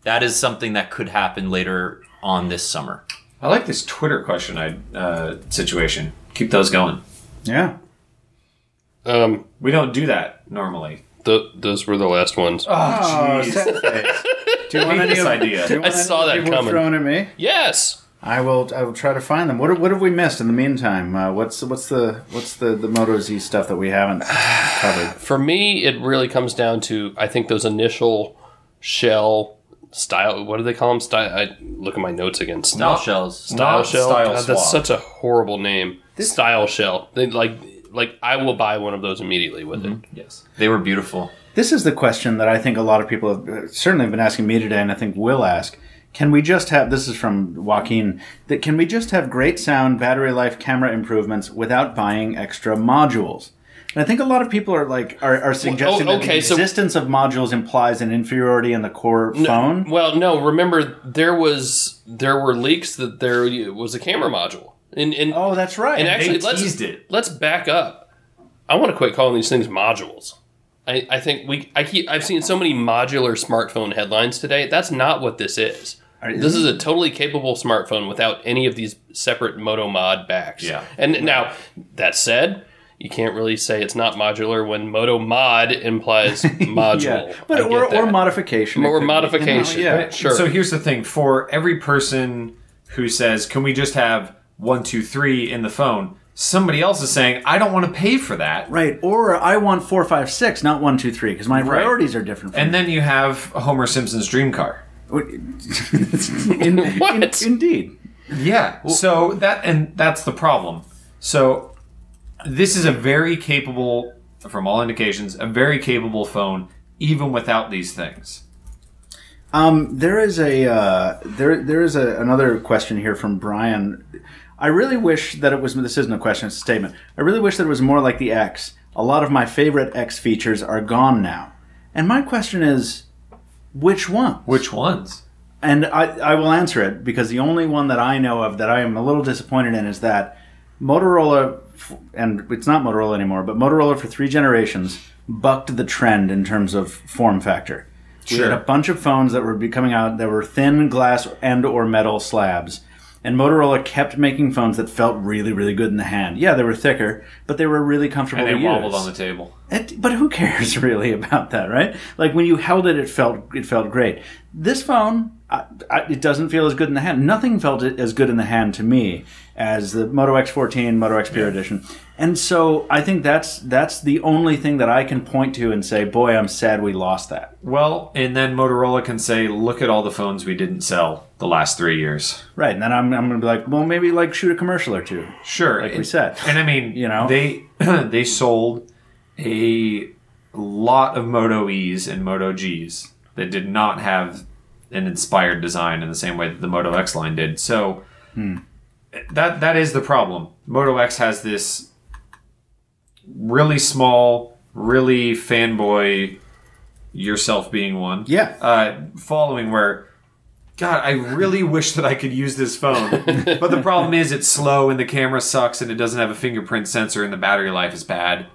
that is something that could happen later on this summer. I like this Twitter question situation. Keep those going. Yeah. We don't do that normally. Those were the last ones. Oh, jeez. sad face. Do you want hate any this of- idea. do you want I saw any that people coming. thrown at me? Yes. I will try to find them. What have we missed in the meantime? What's the Moto Z stuff that we haven't covered? For me, it really comes down to, I think, those initial shell style. What do they call them? I look at my notes again. Style shells. Style Not shell. style God, that's swap. such a horrible name. Style shell. They like I will buy one of those immediately with it. Yes. They were beautiful. This is the question that I think a lot of people have certainly been asking me today, and I think will ask. Can we just have, this is from Joaquin, that can we just have great sound, battery life, camera improvements without buying extra modules? And I think a lot of people are suggesting that the existence of modules implies an inferiority in the core phone. Well, no. Remember, there were leaks that there was a camera module. And Oh, that's right. and actually, They teased it. let's back up. I want to quit calling these things modules. I think I've seen so many modular smartphone headlines today. That's not what this is. This is a totally capable smartphone without any of these separate Moto Mod backs. Yeah. And now, that said, you can't really say it's not modular when Moto Mod implies module. Yeah. But I get that. or modification. Or It could be. modification. Yeah. Sure. So here's the thing: for every person who says, "Can we just have 1, 2, 3 in the phone?" somebody else is saying, "I don't want to pay for that." Right. Or I want 4, 5, 6, not 1, 2, 3, because my priorities are different. From And then you have Homer Simpson's dream car. What? Indeed. Yeah. So that's the problem. So this is a very capable, from all indications, a very capable phone, even without these things. There is another question here from Brian. I really wish that it was. This isn't a question; it's a statement. I really wish that it was more like the X. A lot of my favorite X features are gone now, and my question is, which one? Which ones? And I will answer it because the only one that I know of that I am a little disappointed in is that Motorola, and it's not Motorola anymore, but Motorola for 3 generations bucked the trend in terms of form factor. We had a bunch of phones that were coming out that were thin glass and or metal slabs. And Motorola kept making phones that felt really, really good in the hand. Yeah, they were thicker, but they were really comfortable And they to use. wobbled on the table. But who cares really about that, right? Like when you held it, it felt great. This phone, it doesn't feel as good in the hand. Nothing felt as good in the hand to me as the Moto X14, Moto X Pure Edition. And so I think that's the only thing that I can point to and say, boy, I'm sad we lost that. Well, and then Motorola can say, look at all the phones we didn't sell the last 3 years. Right, and then I'm going to be like, well, maybe like shoot a commercial or two. Sure. Like we said. And I mean, You know? they sold a lot of Moto E's and Moto G's that did not have an inspired design in the same way that the Moto X line did. So that is the problem. Moto X has this really small, really fanboy, yourself being one, following where, God, I really wish that I could use this phone. But the problem is it's slow and the camera sucks and it doesn't have a fingerprint sensor and the battery life is bad.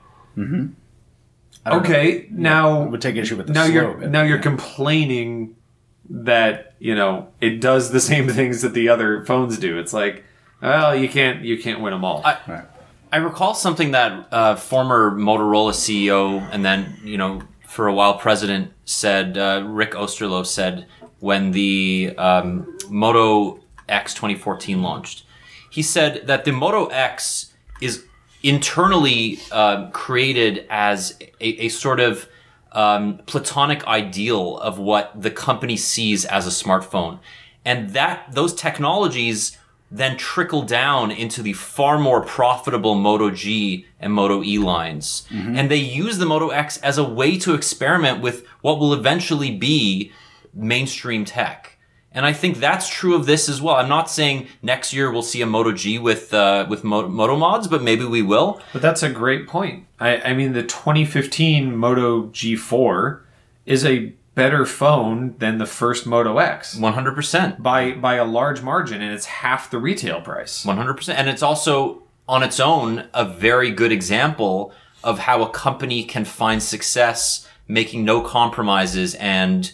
Okay, now I would take issue with the now slow bit. you're complaining that, it does the same things that the other phones do. It's like, well, you can't win them all. I recall something that former Motorola CEO and then, for a while president said, Rick Osterloh said when the Moto X 2014 launched. He said that the Moto X is internally created as a sort of platonic ideal of what the company sees as a smartphone. And those technologies then trickle down into the far more profitable Moto G and Moto E lines. Mm-hmm. And they use the Moto X as a way to experiment with what will eventually be mainstream tech. And I think that's true of this as well. I'm not saying next year we'll see a Moto G with Moto mods, but maybe we will. But that's a great point. I mean, the 2015 Moto G4 is a better phone than the first Moto X. 100%. By a large margin, and it's half the retail price. 100%. And it's also, on its own, a very good example of how a company can find success making no compromises and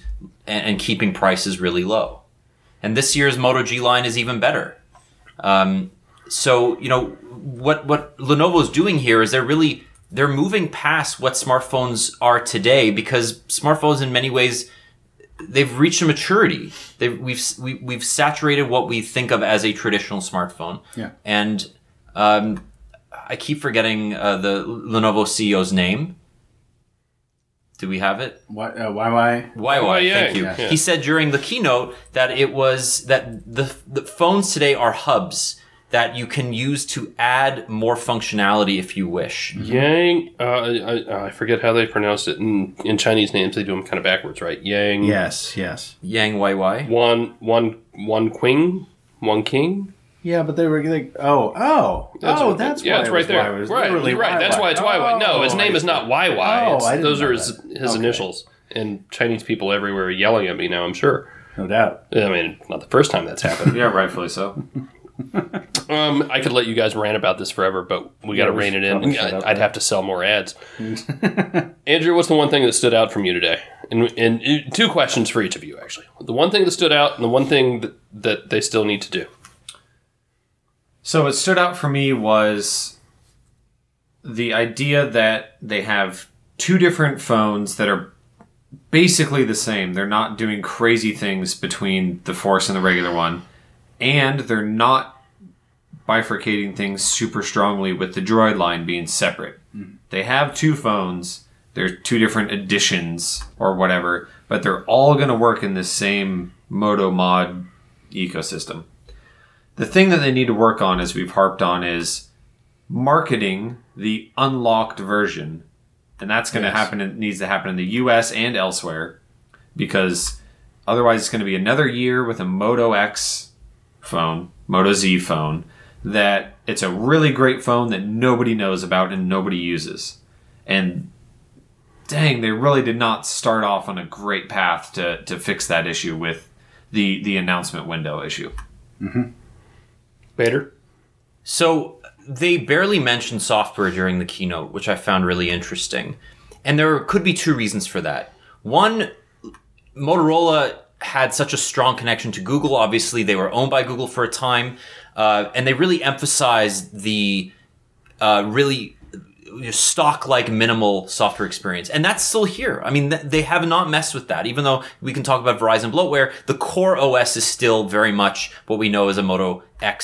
and keeping prices really low. And this year's Moto G line is even better. So, you know, what Lenovo's doing here is they're moving past what smartphones are today, because smartphones in many ways, they've reached a maturity. We've saturated what we think of as a traditional smartphone. Yeah. And I keep forgetting the Lenovo CEO's name. Do we have it? Why? YY, thank you. Yeah. He said during the keynote that it was that the phones today are hubs that you can use to add more functionality if you wish. Yang, I forget how they pronounce it in Chinese names. They do them kind of backwards, right? Yang. Yes. Yang YY. One king. Yeah, but they were like, that's why it's right there. Right, right. That's why it's YY. No, his name is not YY. Those are his initials. And Chinese people everywhere are yelling at me now, I'm sure. No doubt. I mean, not the first time that's happened. Yeah, rightfully so. I could let you guys rant about this forever, but we got to rein it in. I'd have to sell more ads. Andrew, what's the one thing that stood out from you today? And two questions for each of you, actually. The one thing that stood out and the one thing that they still need to do. So what stood out for me was the idea that they have two different phones that are basically the same. They're not doing crazy things between the Force and the regular one. And they're not bifurcating things super strongly with the Droid line being separate. They have two phones. They're two different editions or whatever, but they're all going to work in this same Moto Mod ecosystem. The thing that they need to work on, as we've harped on, is marketing the unlocked version. And that's going to happen. It needs to happen in the US and elsewhere, because otherwise it's going to be another year with a Moto X phone, Moto Z phone, that it's a really great phone that nobody knows about and nobody uses. And dang, they really did not start off on a great path to fix that issue with the announcement window issue. Mm-hmm. Bader? So they barely mentioned software during the keynote, which I found really interesting. And there could be two reasons for that. One, Motorola had such a strong connection to Google. Obviously, they were owned by Google for a time. And they really emphasized the really stock-like minimal software experience. And that's still here. I mean, they have not messed with that. Even though we can talk about Verizon bloatware, the core OS is still very much what we know as a Moto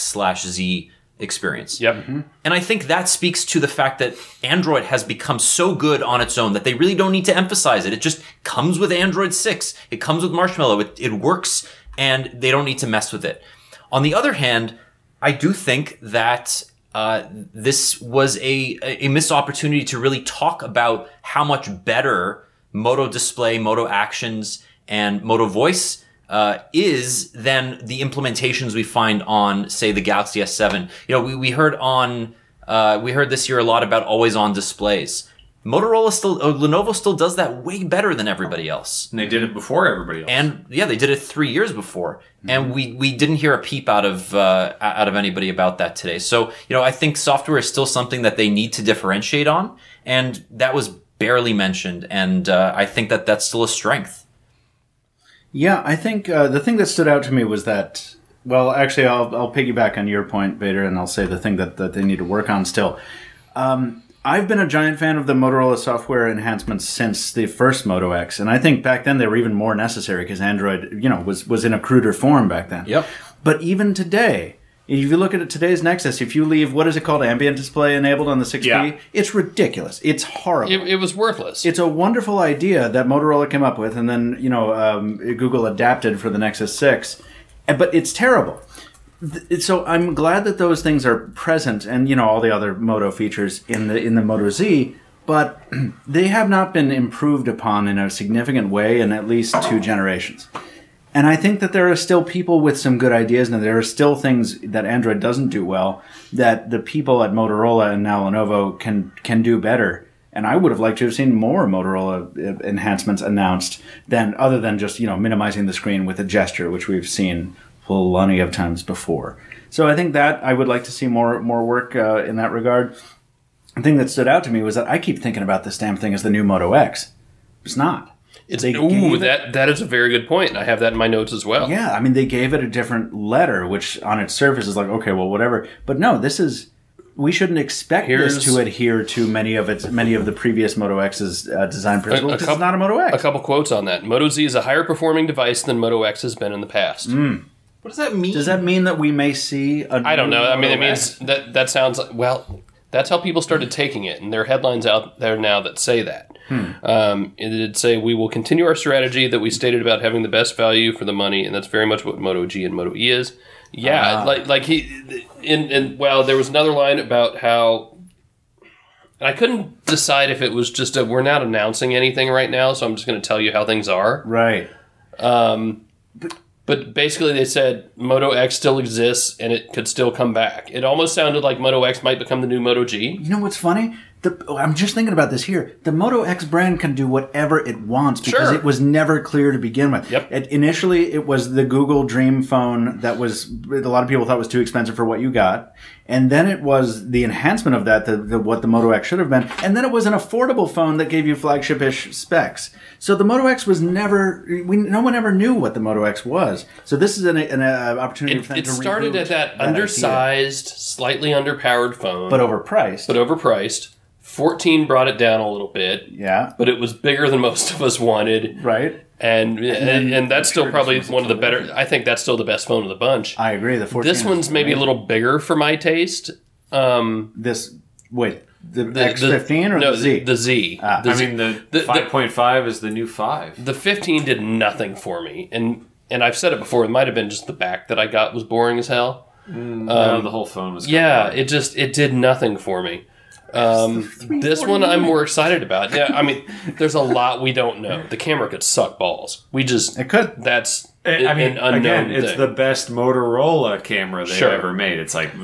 X/Z experience. Yep. Mm-hmm. And I think that speaks to the fact that Android has become so good on its own that they really don't need to emphasize it. It just comes with Android 6. It comes with Marshmallow. It works, and they don't need to mess with it. On the other hand, I do think that this was a missed opportunity to really talk about how much better Moto Display, Moto Actions, and Moto Voice is than the implementations we find on, say, the Galaxy S7. You know, we heard this year a lot about always-on displays. Lenovo still does that way better than everybody else. And they did it before everybody else. And yeah, they did it 3 years before. Mm-hmm. And we didn't hear a peep out of anybody about that today. So, you know, I think software is still something that they need to differentiate on. And that was barely mentioned. And I think that that's still a strength. Yeah, I think the thing that stood out to me was that, well, actually, I'll piggyback on your point, Bader, and I'll say the thing that they need to work on still. I've been a giant fan of the Motorola software enhancements since the first Moto X, and I think back then they were even more necessary because Android, you know, was in a cruder form back then. Yep. But even today, if you look at today's Nexus, if you leave, what is it called, ambient display enabled on the 6P, it's ridiculous. It's horrible. It was worthless. It's a wonderful idea that Motorola came up with, and then, you know, Google adapted for the Nexus 6, but it's terrible. So I'm glad that those things are present, and you know all the other Moto features in the Moto Z, but they have not been improved upon in a significant way in at least 2 generations. And I think that there are still people with some good ideas, and there are still things that Android doesn't do well that the people at Motorola and now Lenovo can do better. And I would have liked to have seen more Motorola enhancements announced other than just, you know, minimizing the screen with a gesture, which we've seen plenty of times before. So I think that I would like to see more work in that regard. The thing that stood out to me was that I keep thinking about this damn thing as the new Moto X. It's not. That is a very good point. And I have that in my notes as well. Yeah, I mean, they gave it a different letter, which on its surface is like, okay, well, whatever. But no, this is... We shouldn't expect this to adhere to many of the previous Moto X's design principles. It's not a Moto X. A couple quotes on that. Moto Z is a higher performing device than Moto X has been in the past. What does that mean? Does that mean that we may see a I don't know. I mean, it Moto means X? that sounds like, well, that's how people started taking it, and there are headlines out there now that say that. It did say, we will continue our strategy that we stated about having the best value for the money, and that's very much what Moto G and Moto E is. Yeah, there was another line about how, and I couldn't decide if it was just we're not announcing anything right now, so I'm just going to tell you how things are. Right. But basically they said Moto X still exists and it could still come back. It almost sounded like Moto X might become the new Moto G. You know what's funny? I'm just thinking about this here. The Moto X brand can do whatever it wants because it was never clear to begin with. Yep. Initially, it was the Google Dream phone that was a lot of people thought was too expensive for what you got. And then it was the enhancement of that, what the Moto X should have been. And then it was an affordable phone that gave you flagship-ish specs. So the Moto X was never... no one ever knew what the Moto X was. So this is an opportunity for them it to started reboot at that idea. undersized, slightly underpowered phone. But overpriced. 14 brought it down a little bit. Yeah. But it was bigger than most of us wanted. Right. And that's still probably one of the better... I think that's still the best phone of the bunch. I agree. The 14 This one's maybe a little bigger for my taste. The X15 or the Z? The Z. The 5.5 is the new 5. The 15 did nothing for me. And I''ve said it before, it might have been just the back that I got was boring as hell. No, the whole phone was boring. It did nothing for me. This one I'm more excited about. Yeah, I mean, there's a lot we don't know. The camera could suck balls. It could. That's an unknown it's thing. the best Motorola camera they've ever made. It's like,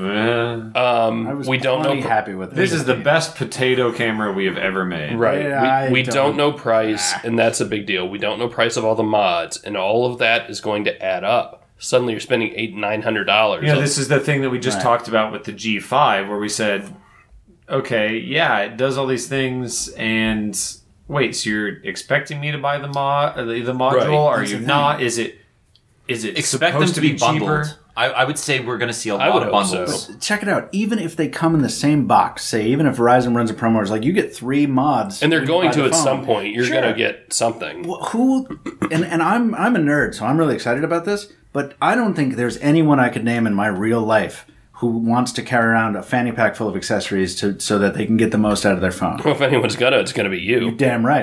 I was we don't know. happy with this is the best potato camera we have ever made. Right. Yeah, we don't know price, and that's a big deal. We don't know price of all the mods, and all of that is going to add up. Suddenly you're spending $800-900. Yeah, this is the thing that we just talked about with the G5, where we said, okay, yeah, it does all these things, and wait, so you're expecting me to buy the module? Right. Are you not? Is it Expect them supposed to be cheaper? bundled. I would say we're going to see a lot of bundles. So. Check it out. Even if they come in the same box, say, even if Verizon runs a promo, it's like you get 3 mods, And they're going to the at phone. some point. You're Sure. going to get something. Well, who? And I'm a nerd, so I'm really excited about this. But I don't think there's anyone I could name in my real life who wants to carry around a fanny pack full of accessories so that they can get the most out of their phone. Well, if anyone's gonna, it's gonna be you. Damn right.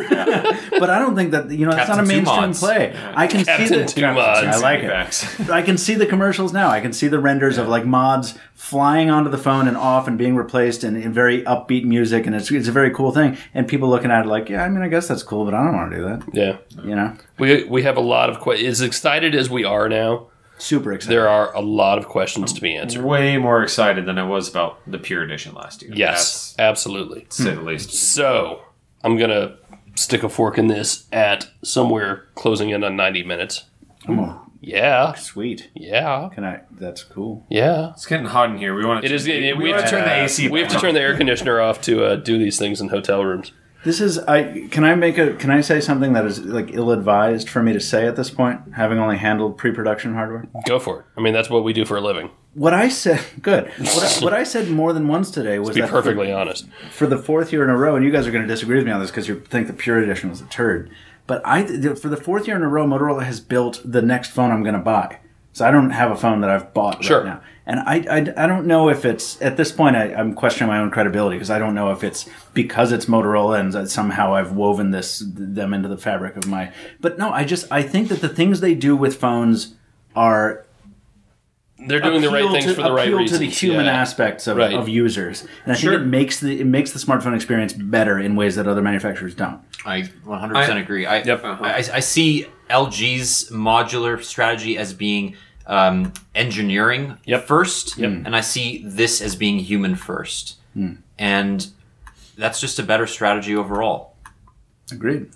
But I don't think that, that's not a Captain Two mainstream mods. play. I can Captain see Two the mods. I like it. I can see the commercials now. I can see the renders of like mods flying onto the phone and off and being replaced in very upbeat music, and it's a very cool thing. And people looking at it like, yeah, I mean, I guess that's cool, but I don't want to do that. Yeah. We have a lot of questions. As excited as we are now, super excited. there are a lot of questions to be answered. Way more excited than I was about the Pure Edition last year. Yes, absolutely. To say the least. So, I'm going to stick a fork in this at somewhere closing in on 90 minutes. Oh, Yeah. sweet. Yeah. That's cool. Yeah. It's getting hot in here. We want to. It is. We have to turn the AC. We have to turn the air conditioner off to do these things in hotel rooms. This is can I say something that is like ill-advised for me to say at this point, having only handled pre-production hardware? Go for it. I mean, that's what we do for a living. What I said, good. What I said more than once today was To be that perfectly honest. for the 4th year in a row, and you guys are going to disagree with me on this because you think the Pure Edition was a turd, but for the 4th year in a row, Motorola has built the next phone I'm going to buy. So I don't have a phone that I've bought right now. And I don't know if it's, at this point, I'm questioning my own credibility because I don't know if it's because it's Motorola and that somehow I've woven them into the fabric of my... But no, I think that the things they do with phones are... They're doing the right things for the right reasons. to the human aspects of users. And I think it makes the smartphone experience better in ways that other manufacturers don't. I 100% agree. I see LG's modular strategy as being engineering first, and I see this as being human first. And that's just a better strategy overall. Agreed.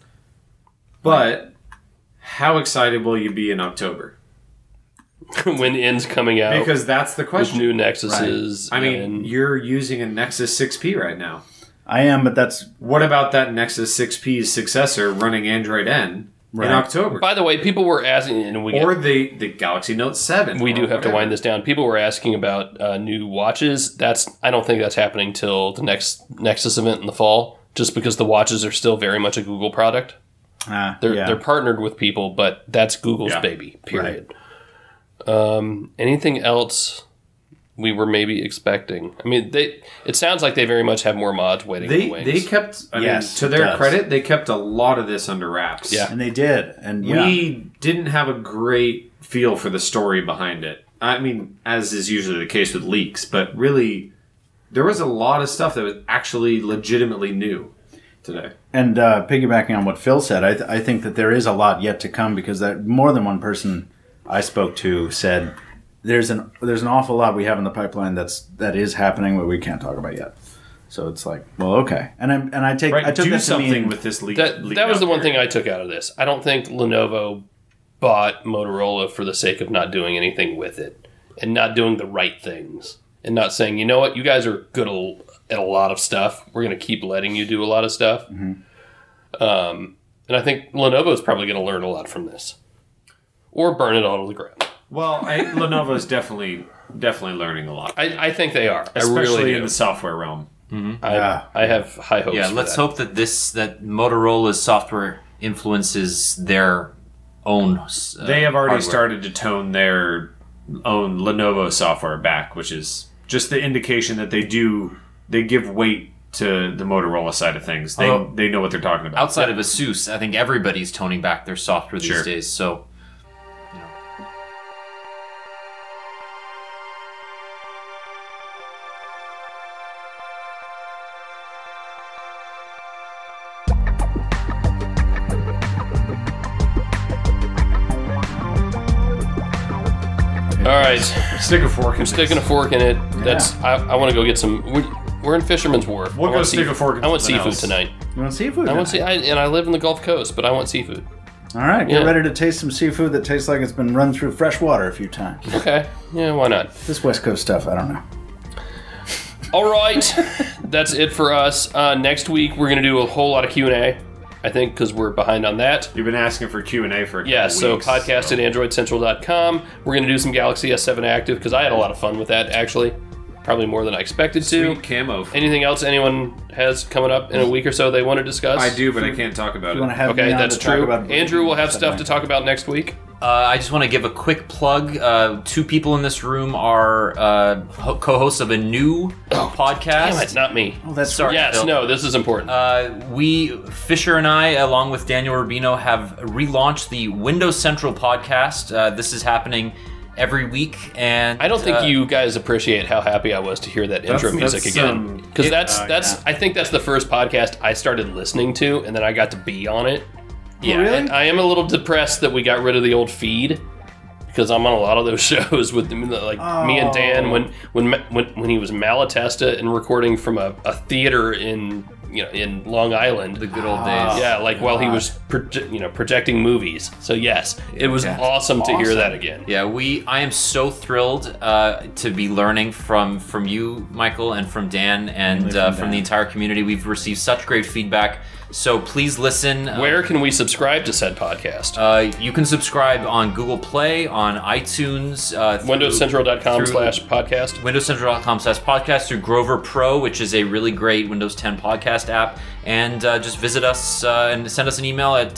But how excited will you be in October? When N's coming out. Because that's the question. With new Nexuses. Right. I mean, you're using a Nexus 6P right now. I am, but that's What about that Nexus 6P's successor running Android N Right. in October? By the way, people were asking, and Or the Galaxy Note 7. we or do have to whatever. wind this down. People were asking about new watches. I don't think that's happening till the next Nexus event in the fall, just because the watches are still very much a Google product. They're partnered with people, but that's Google's Yeah. baby. Period. Anything else we were maybe expecting? I mean, it sounds like they very much have more mods waiting in the wings. They kept, Yes, to it their does. credit, they kept a lot of this under wraps. Yeah. and they did, and yeah. We didn't have a great feel for the story behind it. I mean, as is usually the case with leaks, but really, there was a lot of stuff that was actually legitimately new today. And piggybacking on what Phil said, I think that there is a lot yet to come because that more than one person I spoke to said there's an awful lot we have in the pipeline that is happening, but we can't talk about yet. So it's like, well, okay, and I took Right, that do to something mean with this leak. That was the one thing I took out of this. I don't think Lenovo bought Motorola for the sake of not doing anything with it and not doing the right things and not saying, you know what, you guys are good at a lot of stuff. We're going to keep letting you do a lot of stuff. And I think Lenovo is probably going to learn a lot from this or burn it all to the ground. Well, Lenovo's definitely learning a lot, I think they are. I especially really do. in the software realm. I have high hopes. Yeah, for let's that. hope that Motorola's software influences their own. They have already hardware. started to tone their own Lenovo software back, which is just the indication that they give weight to the Motorola side of things. They know what they're talking about. Outside of ASUS, I think everybody's toning back their software these Sure. days. So, All right. Stick a fork in I'm sticking a fork in it. I want to go get some. We're in Fisherman's Wharf. We'll I go want stick a fork in I want something seafood else. tonight. you want seafood. I want tonight? and I live in the Gulf Coast, but I want seafood. All right, get Yeah. ready to taste some seafood that tastes like it's been run through fresh water a few times. Okay. Yeah, why not? This West Coast stuff, I don't know. All right. That's it for us. Next week, we're going to do a whole lot of Q&A, I think, because we're behind on that. You've been asking for Q&A for a Yeah, couple so weeks, podcast at androidcentral.com. We're going to do some Galaxy S7 Active, because I had a lot of fun with that, actually. Probably more than I expected to. Sweet camo. Anything else anyone has coming up in a week or so they want to discuss? I do, but I can't talk about You want to it. have Okay, me on that's to talk true. about Andrew will have something stuff to talk about next week. I just want to give a quick plug. Two people in this room are co-hosts of a new podcast. Damn it, not me. Oh, that's Sorry. Yes, Phil. no, this is important. Fisher and I, along with Daniel Rubino, have relaunched the Windows Central podcast. This is happening every week, and I don't think you guys appreciate how happy I was to hear that intro music that's, again. Because that's yeah. I think that's the first podcast I started listening to, and then I got to be on it. Yeah, really? and I am a little depressed that we got rid of the old feed because I'm on a lot of those shows with them, like me and Dan when he was Malatesta and recording from a theater in Long Island. the good old days. Yeah, like while he was projecting movies. So yes, it was awesome to hear that again. Yeah, I am so thrilled to be learning from you, Michael, and from Dan, and from the entire community. We've received such great feedback. So please listen. Where can we subscribe to said podcast? You can subscribe on Google Play, on iTunes, WindowsCentral.com/podcast. WindowsCentral.com/podcast, through Grover Pro, which is a really great Windows 10 podcast app. And just visit us and send us an email at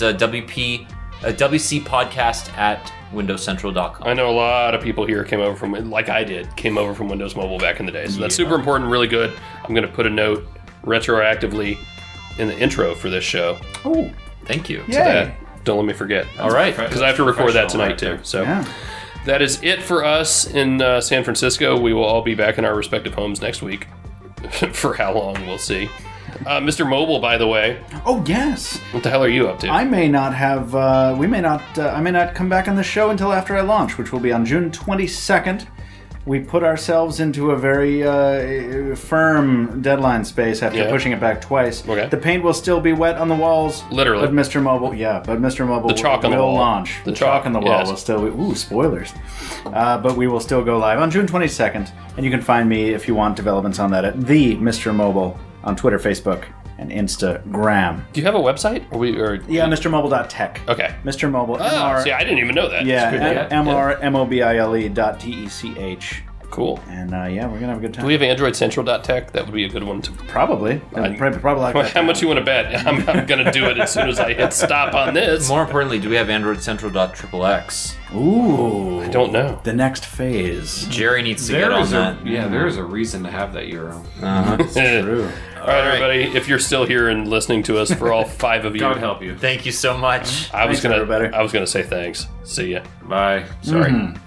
WCpodcast@WindowsCentral.com. I know a lot of people here came over from Windows Mobile back in the day. So that's super important, really good. I'm going to put a note retroactively in the intro for this show. Oh, Thank you. yay. Don't let me forget. All right. Because I have to record that Professional tonight right too. So Yeah. that is it for us in San Francisco. We will all be back in our respective homes next week. For how long, we'll see. Mr. Mobile, by the way, Oh, yes. what the hell are you up to? I may not have. I may not come back on the show until after I launch, which will be on June 22nd. We put ourselves into a very firm deadline space after Yeah. pushing it back twice. Okay. The paint will still be wet on the walls. Literally. But Mr. Mobile, yeah, but Mr. Mobile The chalk on the will wall. launch. The The chalk chalk, on the wall yes. will still be. Ooh, spoilers. But we will still go live on June 22nd. And you can find me, if you want developments on that, at the Mr. Mobile on Twitter, Facebook, and Instagram. Do you have a website? Yeah, MrMobile.tech. Okay. Mr. Mobile. Oh, see, I didn't even know that. Yeah, That's good. MRMOBILE.TECH. Cool. And yeah, we're gonna have a good time. Do we have AndroidCentral.tech? That would be a good one to. Probably. Probably like that. How much you want to bet? I'm going to do it as soon as I hit stop on this. More importantly, do we have AndroidCentral.xxx? Ooh. I don't know. The next phase. Jerry needs to get on that. there is a reason to have that URL. True. All right, everybody. If you're still here and listening to us, for all 5 of you, God help you. Thank you so much. I was Thanks, everybody. gonna say thanks. See ya. Bye. Sorry.